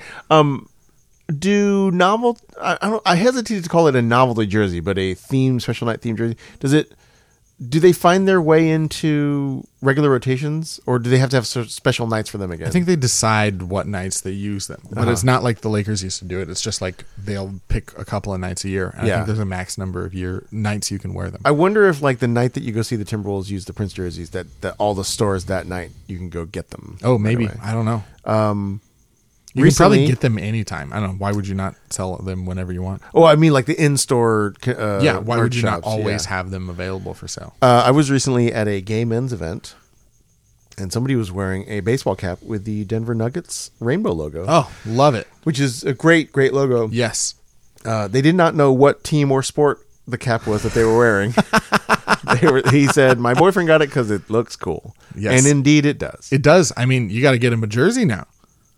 I hesitate to call it a novelty jersey, but a special night theme jersey. Do they find their way into regular rotations, or do they have to have special nights for them again? I think they decide what nights they use them. But it's not like the Lakers used to do it. It's just like they'll pick a couple of nights a year. And I think there's a max number of nights you can wear them. I wonder if like the night that you go see the Timberwolves use the Prince jerseys, that all the stores that night you can go get them. Oh, maybe. Right away. I don't know. You Recently, can probably get them anytime. I don't know. Why would you not sell them whenever you want? Oh, I mean like the in-store Why would you not shops, always have them available for sale? I was recently at a gay men's event, and somebody was wearing a baseball cap with the Denver Nuggets rainbow logo. Oh, love it. Which is a great logo. Yes. They did not know what team or sport the cap was that they were wearing. He said, "My boyfriend got it because it looks cool." Yes. And indeed it does. It does. I mean, you got to get him a jersey now.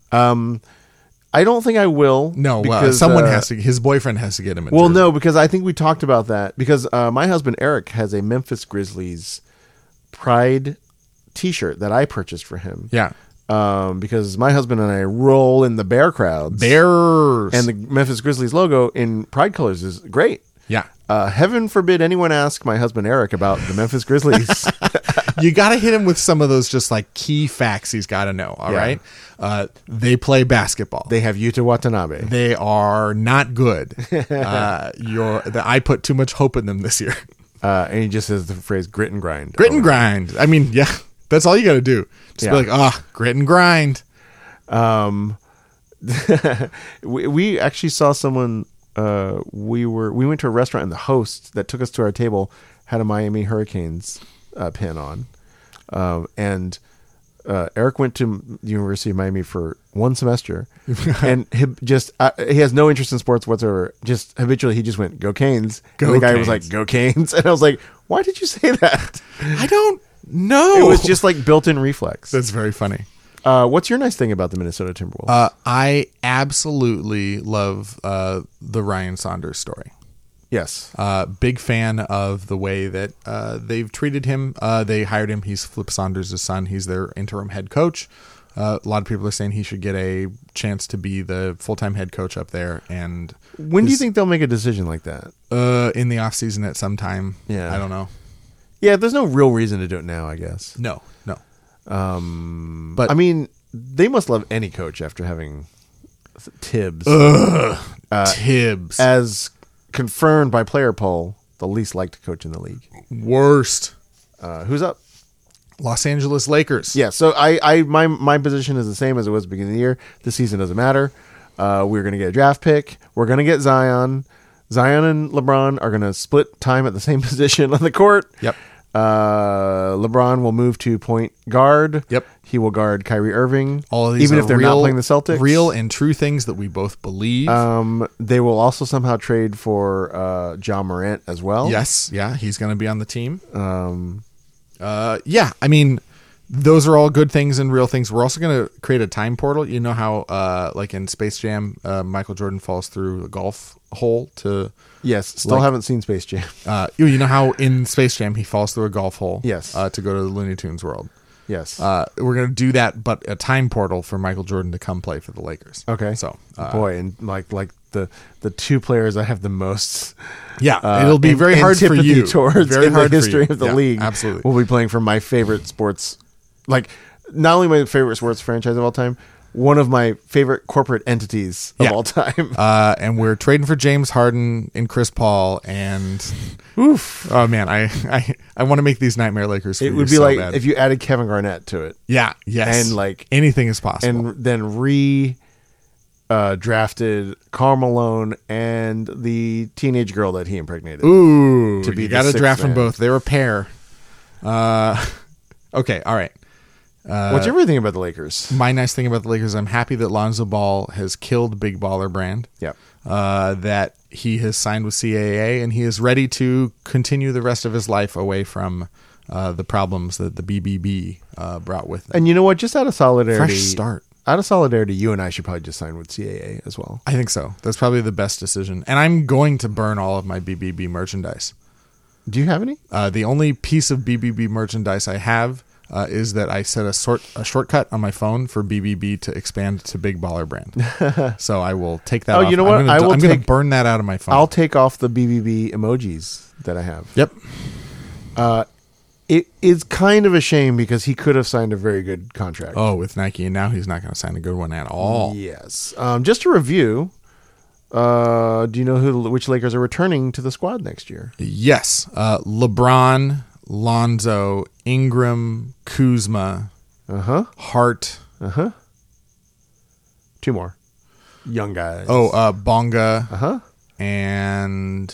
I don't think I will. No, because someone has to. His boyfriend has to get him a jersey. Well, no, because I think we talked about that. Because my husband Eric has a Memphis Grizzlies Pride T-shirt that I purchased for him. Yeah. Because my husband and I roll in the Bear crowds. Bears. And the Memphis Grizzlies logo in Pride colors is great. Yeah. Heaven forbid anyone ask my husband Eric about the Memphis Grizzlies. You got to hit him with some of those just like key facts he's got to know. All right. They play basketball. They have Yuta Watanabe. They are not good. I put too much hope in them this year. And he just says the phrase grit and grind. Grit and grind. I mean, yeah, that's all you got to do. Just be like, grit and grind. We actually saw someone. We went to a restaurant, and the host that took us to our table had a Miami Hurricanes pin on, and Eric went to the University of Miami for one semester, and he has no interest in sports whatsoever. Just habitually, he just went, "Go Canes!" Go and the guy was Canes. like, "Go Canes!" And I was like, "Why did you say that?" I don't know. It was just like built-in reflex. That's very funny. What's your nice thing about the Minnesota Timberwolves? I absolutely love the Ryan Saunders story. Yes. Big fan of the way that they've treated him. They hired him. He's Flip Saunders' son. He's their interim head coach. A lot of people are saying he should get a chance to be the full-time head coach up there. And when do you think they'll make a decision like that? In the offseason at some time. Yeah. I don't know. Yeah, there's no real reason to do it now, I guess. No. But I mean, they must love any coach after having Tibbs. Tibbs. As confirmed by Player Poll, the least liked coach in the league. Worst. Who's up? Los Angeles Lakers. Yeah, so my position is the same as it was at the beginning of the year. This season doesn't matter. We're going to get a draft pick. We're going to get Zion. Zion and LeBron are going to split time at the same position on the court. Yep. LeBron will move to point guard. Yep. He will guard Kyrie Irving. All of these even are if they're not playing the Celtics. real and true things that we both believe. They will also somehow trade for Ja Morant as well. Yes, yeah, he's going to be on the team. Yeah, I mean, those are all good things and real things. We're also going to create a time portal. You know how, like in Space Jam, Michael Jordan falls through a golf hole to. Yes, still haven't seen Space Jam. You know how in Space Jam he falls through a golf hole. Yes. To go to the Looney Tunes world. Yes. We're going to do that, but a time portal for Michael Jordan to come play for the Lakers. Okay. So, boy, and like the two players I have the most. Yeah, it'll be very hard for antipathy you. Towards Very in hard the for history you. of the Yeah, league. absolutely. Will be playing for my favorite sports, like not only my favorite sports franchise of all time, one of my favorite corporate entities of all time. And we're trading for James Harden and Chris Paul, and oof, oh man, I want to make these nightmare Lakers. For It you would be so like bad. if you added Kevin Garnett to it. Yeah, yes, And, like, anything is possible. And then drafted Karl Malone and the teenage girl that he impregnated. Ooh, to be you the got to sixth draft them man. both. They're a pair. Okay, all right. What's everything about the Lakers? My nice thing about the Lakers, I'm happy that Lonzo Ball has killed Big Baller Brand. Yeah. That he has signed with CAA and he is ready to continue the rest of his life away from the problems that the BBB brought with them. And you know what? Just out of solidarity, Fresh start. Out of solidarity, you and I should probably just sign with CAA as well. I think so. That's probably the best decision. And I'm going to burn all of my BBB merchandise. Do you have any? The only piece of BBB merchandise I have is that I set a shortcut on my phone for BBB to expand to Big Baller Brand. So I will take that off. You know what? I'm going to burn that out of my phone. I'll take off the BBB emojis that I have. Yep. It is kind of a shame because he could have signed a very good contract. Oh, with Nike, and now he's not going to sign a good one at all. Yes. Just to review, do you know which Lakers are returning to the squad next year? Yes. LeBron, Lonzo, Ingram, Kuzma, Hart. Two more. Young guys. Oh, Bonga. And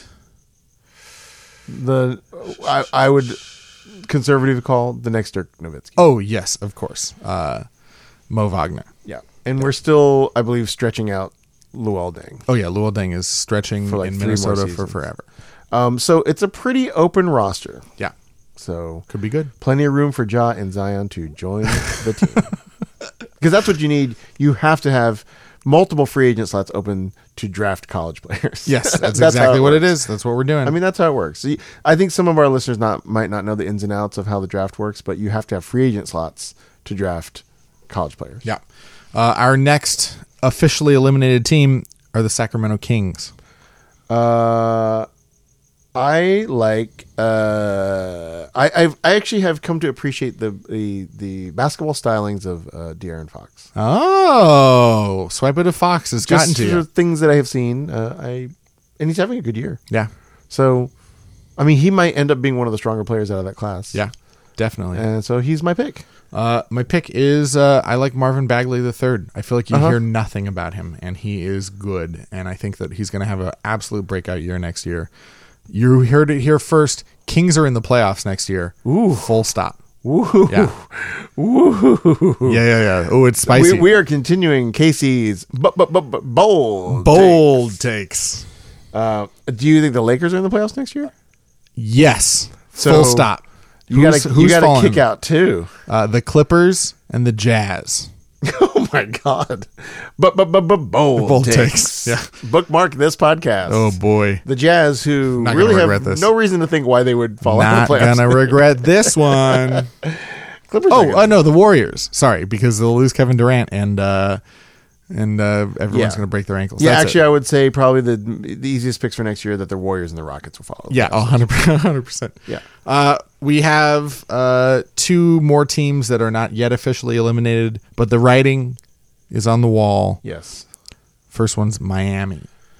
I would conservative call the next Dirk Nowitzki. oh yes, of course. Mo Wagner. Yeah. And we're still, I believe, stretching out Luol Deng. Oh yeah, Luol Deng is stretching For like in 3 more Minnesota for seasons. forever. So it's a pretty open roster. Yeah, So could be good. plenty of room for Ja and Zion to join the team. Because that's what you need. You have to have multiple free agent slots open to draft college players. Yes, that's how exactly what it works. is. That's what we're doing. I mean, that's how it works. See, I think some of our listeners might not know the ins and outs of how the draft works, but you have to have free agent slots to draft college players. yeah. Our next officially eliminated team are the Sacramento Kings. I like. I actually have come to appreciate the baskendale stylings of De'Aaron Fox. Oh, swipe it to Fox has gotten Just to for you. things that I have seen. And he's having a good year. Yeah, So, I mean, he might end up being one of the stronger players out of that class. yeah, definitely. And so he's my pick. My pick is I like Marvin Bagley III. I feel like you hear nothing about him, and he is good. And I think that he's going to have an absolute breakout year next year. You heard it here first. Kings are in the playoffs next year. Ooh, full stop. Woo! Yeah. Yeah. Oh, it's spicy. We are continuing Casey's bold takes. Do you think the Lakers are in the playoffs next year? Yes. So full stop. You got to falling? kick out too. The Clippers and the Jazz. Oh my god! Bold takes. Yeah. Bookmark this podcast. Oh boy. The Jazz, who Not really gonna have regret this. no reason to think why they would fall out Not of the playoffs. gonna regret this one. Clippers. Oh, no, the Warriors. Sorry, because they'll lose Kevin Durant and everyone's gonna break their ankles. Yeah, That's actually, it. I would say probably the easiest picks for next year that the Warriors and the Rockets will follow. Yeah, 100%. Yeah. We have 2 more teams that are not yet officially eliminated, but the writing is on the wall. Yes. First one's Miami.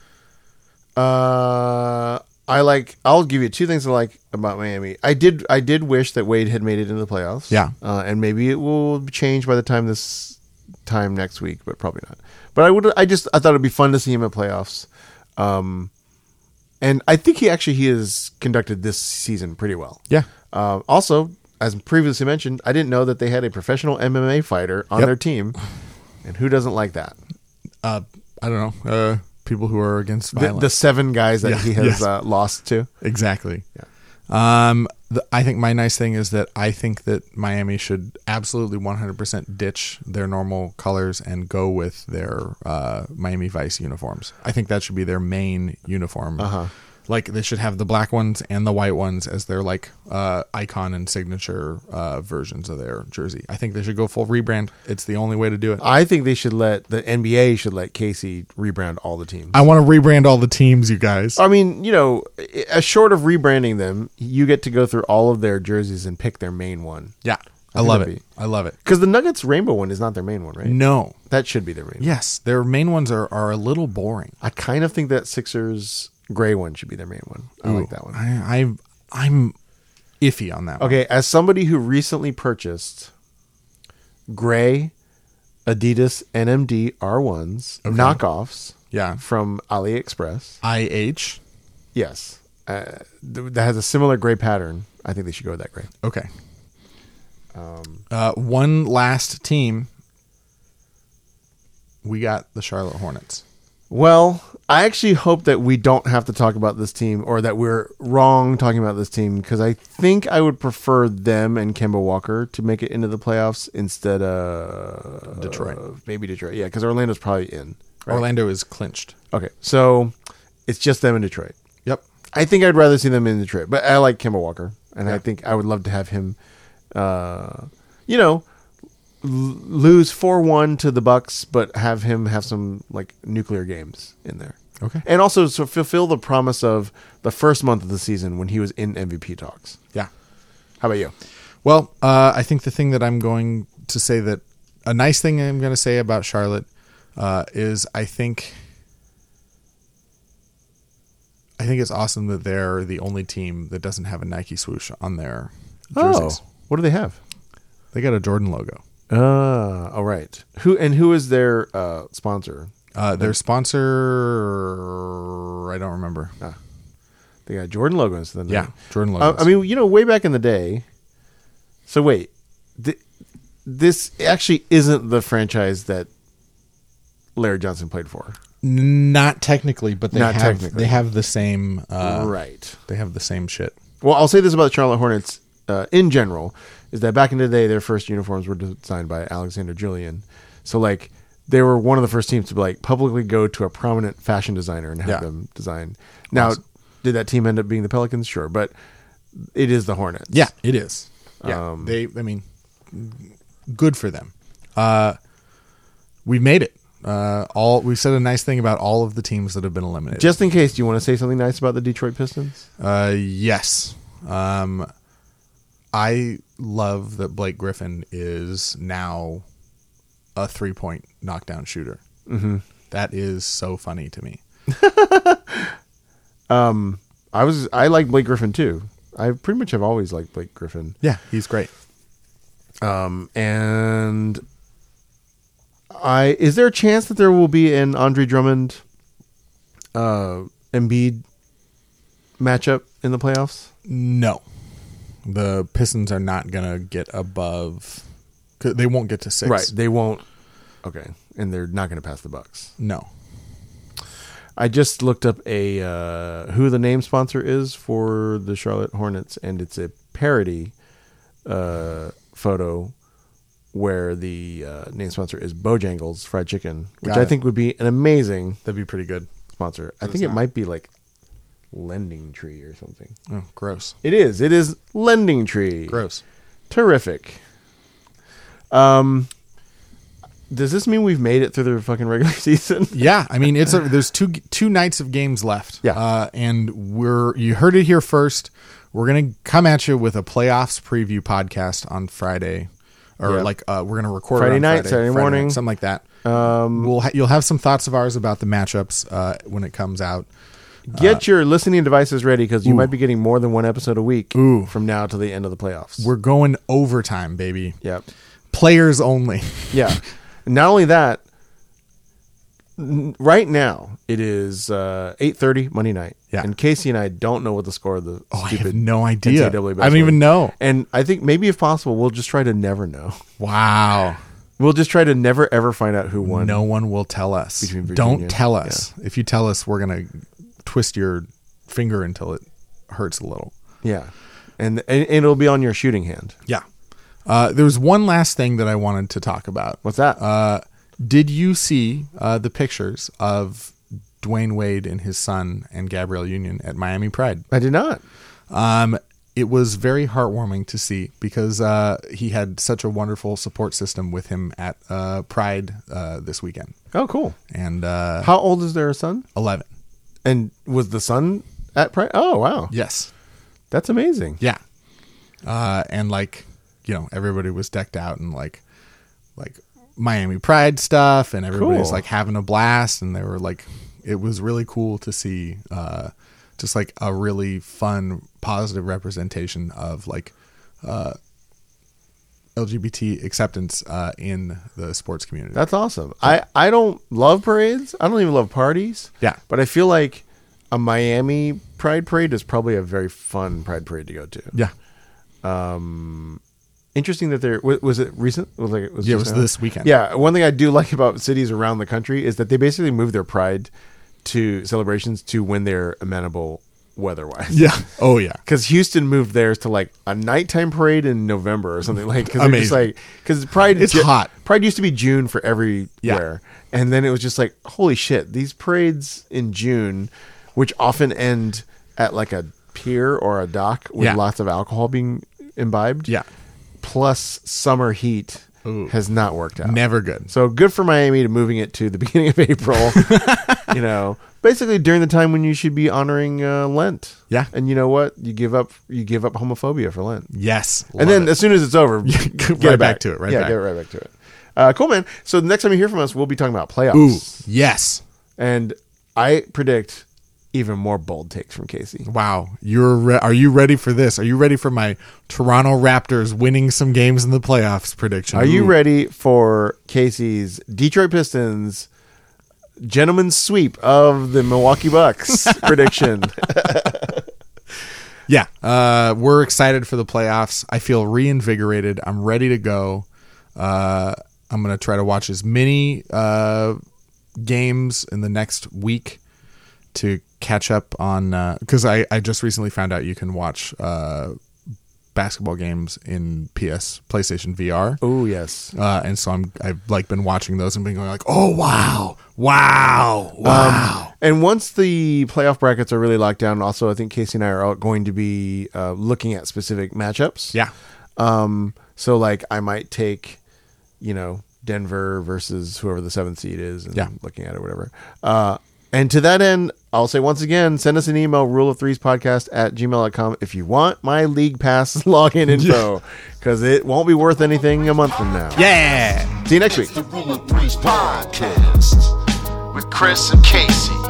I'll give you 2 things I like about Miami. I did wish that Wade had made it into the playoffs. Yeah. And maybe it will change by the time next week, but probably not. But I thought it'd be fun to see him at playoffs. And I think he has conducted this season pretty well. Yeah. Also, as previously mentioned, I didn't know that they had a professional MMA fighter on their team. And who doesn't like that? I don't know. People who are against The violence. 7 guys that he has yes. lost to. Exactly. Yeah. I think my nice thing is that I think that Miami should absolutely 100% ditch their normal colors and go with their Miami Vice uniforms. I think that should be their main uniform. Like they should have the black ones and the white ones as their like icon and signature versions of their jersey. I think they should go full rebrand. It's the only way to do it. I think they should let the NBA Casey rebrand all the teams. I want to rebrand all the teams, you guys. I mean, as short of rebranding them, you get to go through all of their jerseys and pick their main one. Yeah. I think love that'd it. I love it. Because the Nuggets rainbow one is not their main one, right? No. That should be their main one. Yes. Their main ones are a little boring. I kind of think that Sixers gray one should be their main one. I like that one. I'm iffy on that one. Okay, as somebody who recently purchased gray Adidas NMD R1s knockoffs Yeah. from AliExpress. IH. Yes. That has a similar gray pattern. I think they should go with that gray. Okay. One last team. We got the Charlotte Hornets. Well, I actually hope that we don't have to talk about this team, or that we're wrong talking about this team, because I think I would prefer them and Kemba Walker to make it into the playoffs instead of Detroit. Maybe Detroit. Yeah, because Orlando's probably in. Right? Orlando is clinched. Okay, so it's just them in Detroit. Yep. I think I'd rather see them in Detroit, but I like Kemba Walker, and I think I would love to have him, lose 4-1 to the Bucks, but have him have some like nuclear games in there. Okay. And also so fulfill the promise of the first month of the season when he was in MVP talks. Yeah. How about you? Well, I think the thing that I'm going to say that a nice thing I'm going to say about Charlotte is I think it's awesome that they're the only team that doesn't have a Nike swoosh on their jerseys. Oh, what do they have? They got a Jordan logo. All right. Who is their sponsor? Their sponsor, I don't remember. They got Jordan logos. Then Yeah, Jordan logos. I mean, way back in the day. So wait, this actually isn't the franchise that Larry Johnson played for. Not technically, but they Not have technically. they have the same Right. They have the same shit. Well, I'll say this about the Charlotte Hornets in general, is that back in the day, their first uniforms were designed by Alexander Julian. So, like, they were one of the first teams to, like, publicly go to a prominent fashion designer and have them design. Now, did that team end up being the Pelicans? Sure, but it is the Hornets. Yeah, it is. Yeah, good for them. We made it. We've said a nice thing about all of the teams that have been eliminated. Just in case, do you want to say something nice about the Detroit Pistons? Yes. I love that Blake Griffin is now a 3-point knockdown shooter. Mm-hmm. That is so funny to me. I like Blake Griffin too. I pretty much have always liked Blake Griffin. Yeah, he's great. And is there a chance that there will be an Andre Drummond Embiid matchup in the playoffs? No. The Pistons are not going to get above. They won't get to 6. Right. They won't. Okay. And they're not going to pass the Bucks. No. I just looked up who the name sponsor is for the Charlotte Hornets, and it's a parody photo where the name sponsor is Bojangles Fried Chicken, which I think would be an amazing That'd be pretty good. sponsor. I think it might be like Lending Tree or something. Oh, gross. It is. It is Lending Tree. Gross. Terrific. Does this mean we've made it through the fucking regular season? Yeah, I mean there's two nights of games left. Yeah. And you heard it here first. We're gonna come at you with a playoffs preview podcast on Friday, or we're gonna record Friday it on night, Friday, Saturday morning, something like that. You'll have some thoughts of ours about the matchups when it comes out. Get your listening devices ready, because you might be getting more than one episode a week from now to the end of the playoffs. We're going overtime, baby. Yep. Players only. Yeah. Not only that, right now it is 8:30 Monday night. Yeah. And Casey and I don't know what the score of the I stupid have no idea. NCAA I don't even know. And I think maybe if possible, we'll just try to never know. Wow. We'll just try to never ever find out who won. No one will tell us. Between Virginia. Don't tell us. If you tell us, we're going to twist your finger until it hurts a little. Yeah. And it'll be on your shooting hand. Yeah. There was one last thing that I wanted to talk about. What's that? Did you see the pictures of Dwayne Wade and his son and Gabrielle Union at Miami Pride? I did not. It was very heartwarming to see because he had such a wonderful support system with him at Pride this weekend. Oh, cool. And How old is their son? 11. And was the son at Pride? Oh, wow. Yes. That's amazing. Yeah. And like, everybody was decked out in like Miami Pride stuff, and everybody was Cool. like having a blast, and they were like, it was really cool to see just like a really fun, positive representation of like LGBT acceptance in the sports community. That's awesome. I don't love parades. I don't even love parties. Yeah. But I feel like a Miami Pride parade is probably a very fun Pride parade to go to. Yeah. Interesting that was it recent? It was Yeah, it just was now? this weekend. Yeah. One thing I do like about cities around the country is that they basically move their Pride to celebrations to when they're amenable weather-wise. Yeah. Oh, yeah. Because Houston moved theirs to like a nighttime parade in November or something like. Because Amazing. Because Pride, It's hot. Pride used to be June for everywhere, and then it was just like, holy shit, these parades in June, which often end at like a pier or a dock with Yeah. lots of alcohol being imbibed. Yeah. Plus summer heat Ooh. has not worked out. Never good. So good for Miami to moving it to the beginning of April. Basically during the time when you should be honoring Lent. Yeah. And you know what? You give up homophobia for Lent. Yes. And then as soon as it's over, get right it back to it. Right back. get right back to it. Cool, man. So the next time you hear from us, we'll be talking about playoffs. Ooh, yes. And I predict even more bold takes from Casey. Wow. Are you ready for this? Are you ready for my Toronto Raptors winning some games in the playoffs prediction? Are you Ooh. ready for Casey's Detroit Pistons gentleman's sweep of the Milwaukee Bucks prediction? Yeah. We're excited for the playoffs. I feel reinvigorated. I'm ready to go. I'm going to try to watch as many games in the next week to catch up on, because I just recently found out you can watch basketball games in PlayStation VR. Oh, yes. And so I've like been watching those and been going like, oh, wow. And once the playoff brackets are really locked down, also I think Casey and I are going to be looking at specific matchups. Yeah. So like I might take, Denver versus whoever the 7th seed is, and looking at it, whatever. And to that end, I'll say once again, send us an email, ruleof3spodcast@gmail.com if you want my League Pass login info, because it won't be worth anything a month from now. Yeah. See you next week. It's the Rule of Threes podcast with Chris and Casey.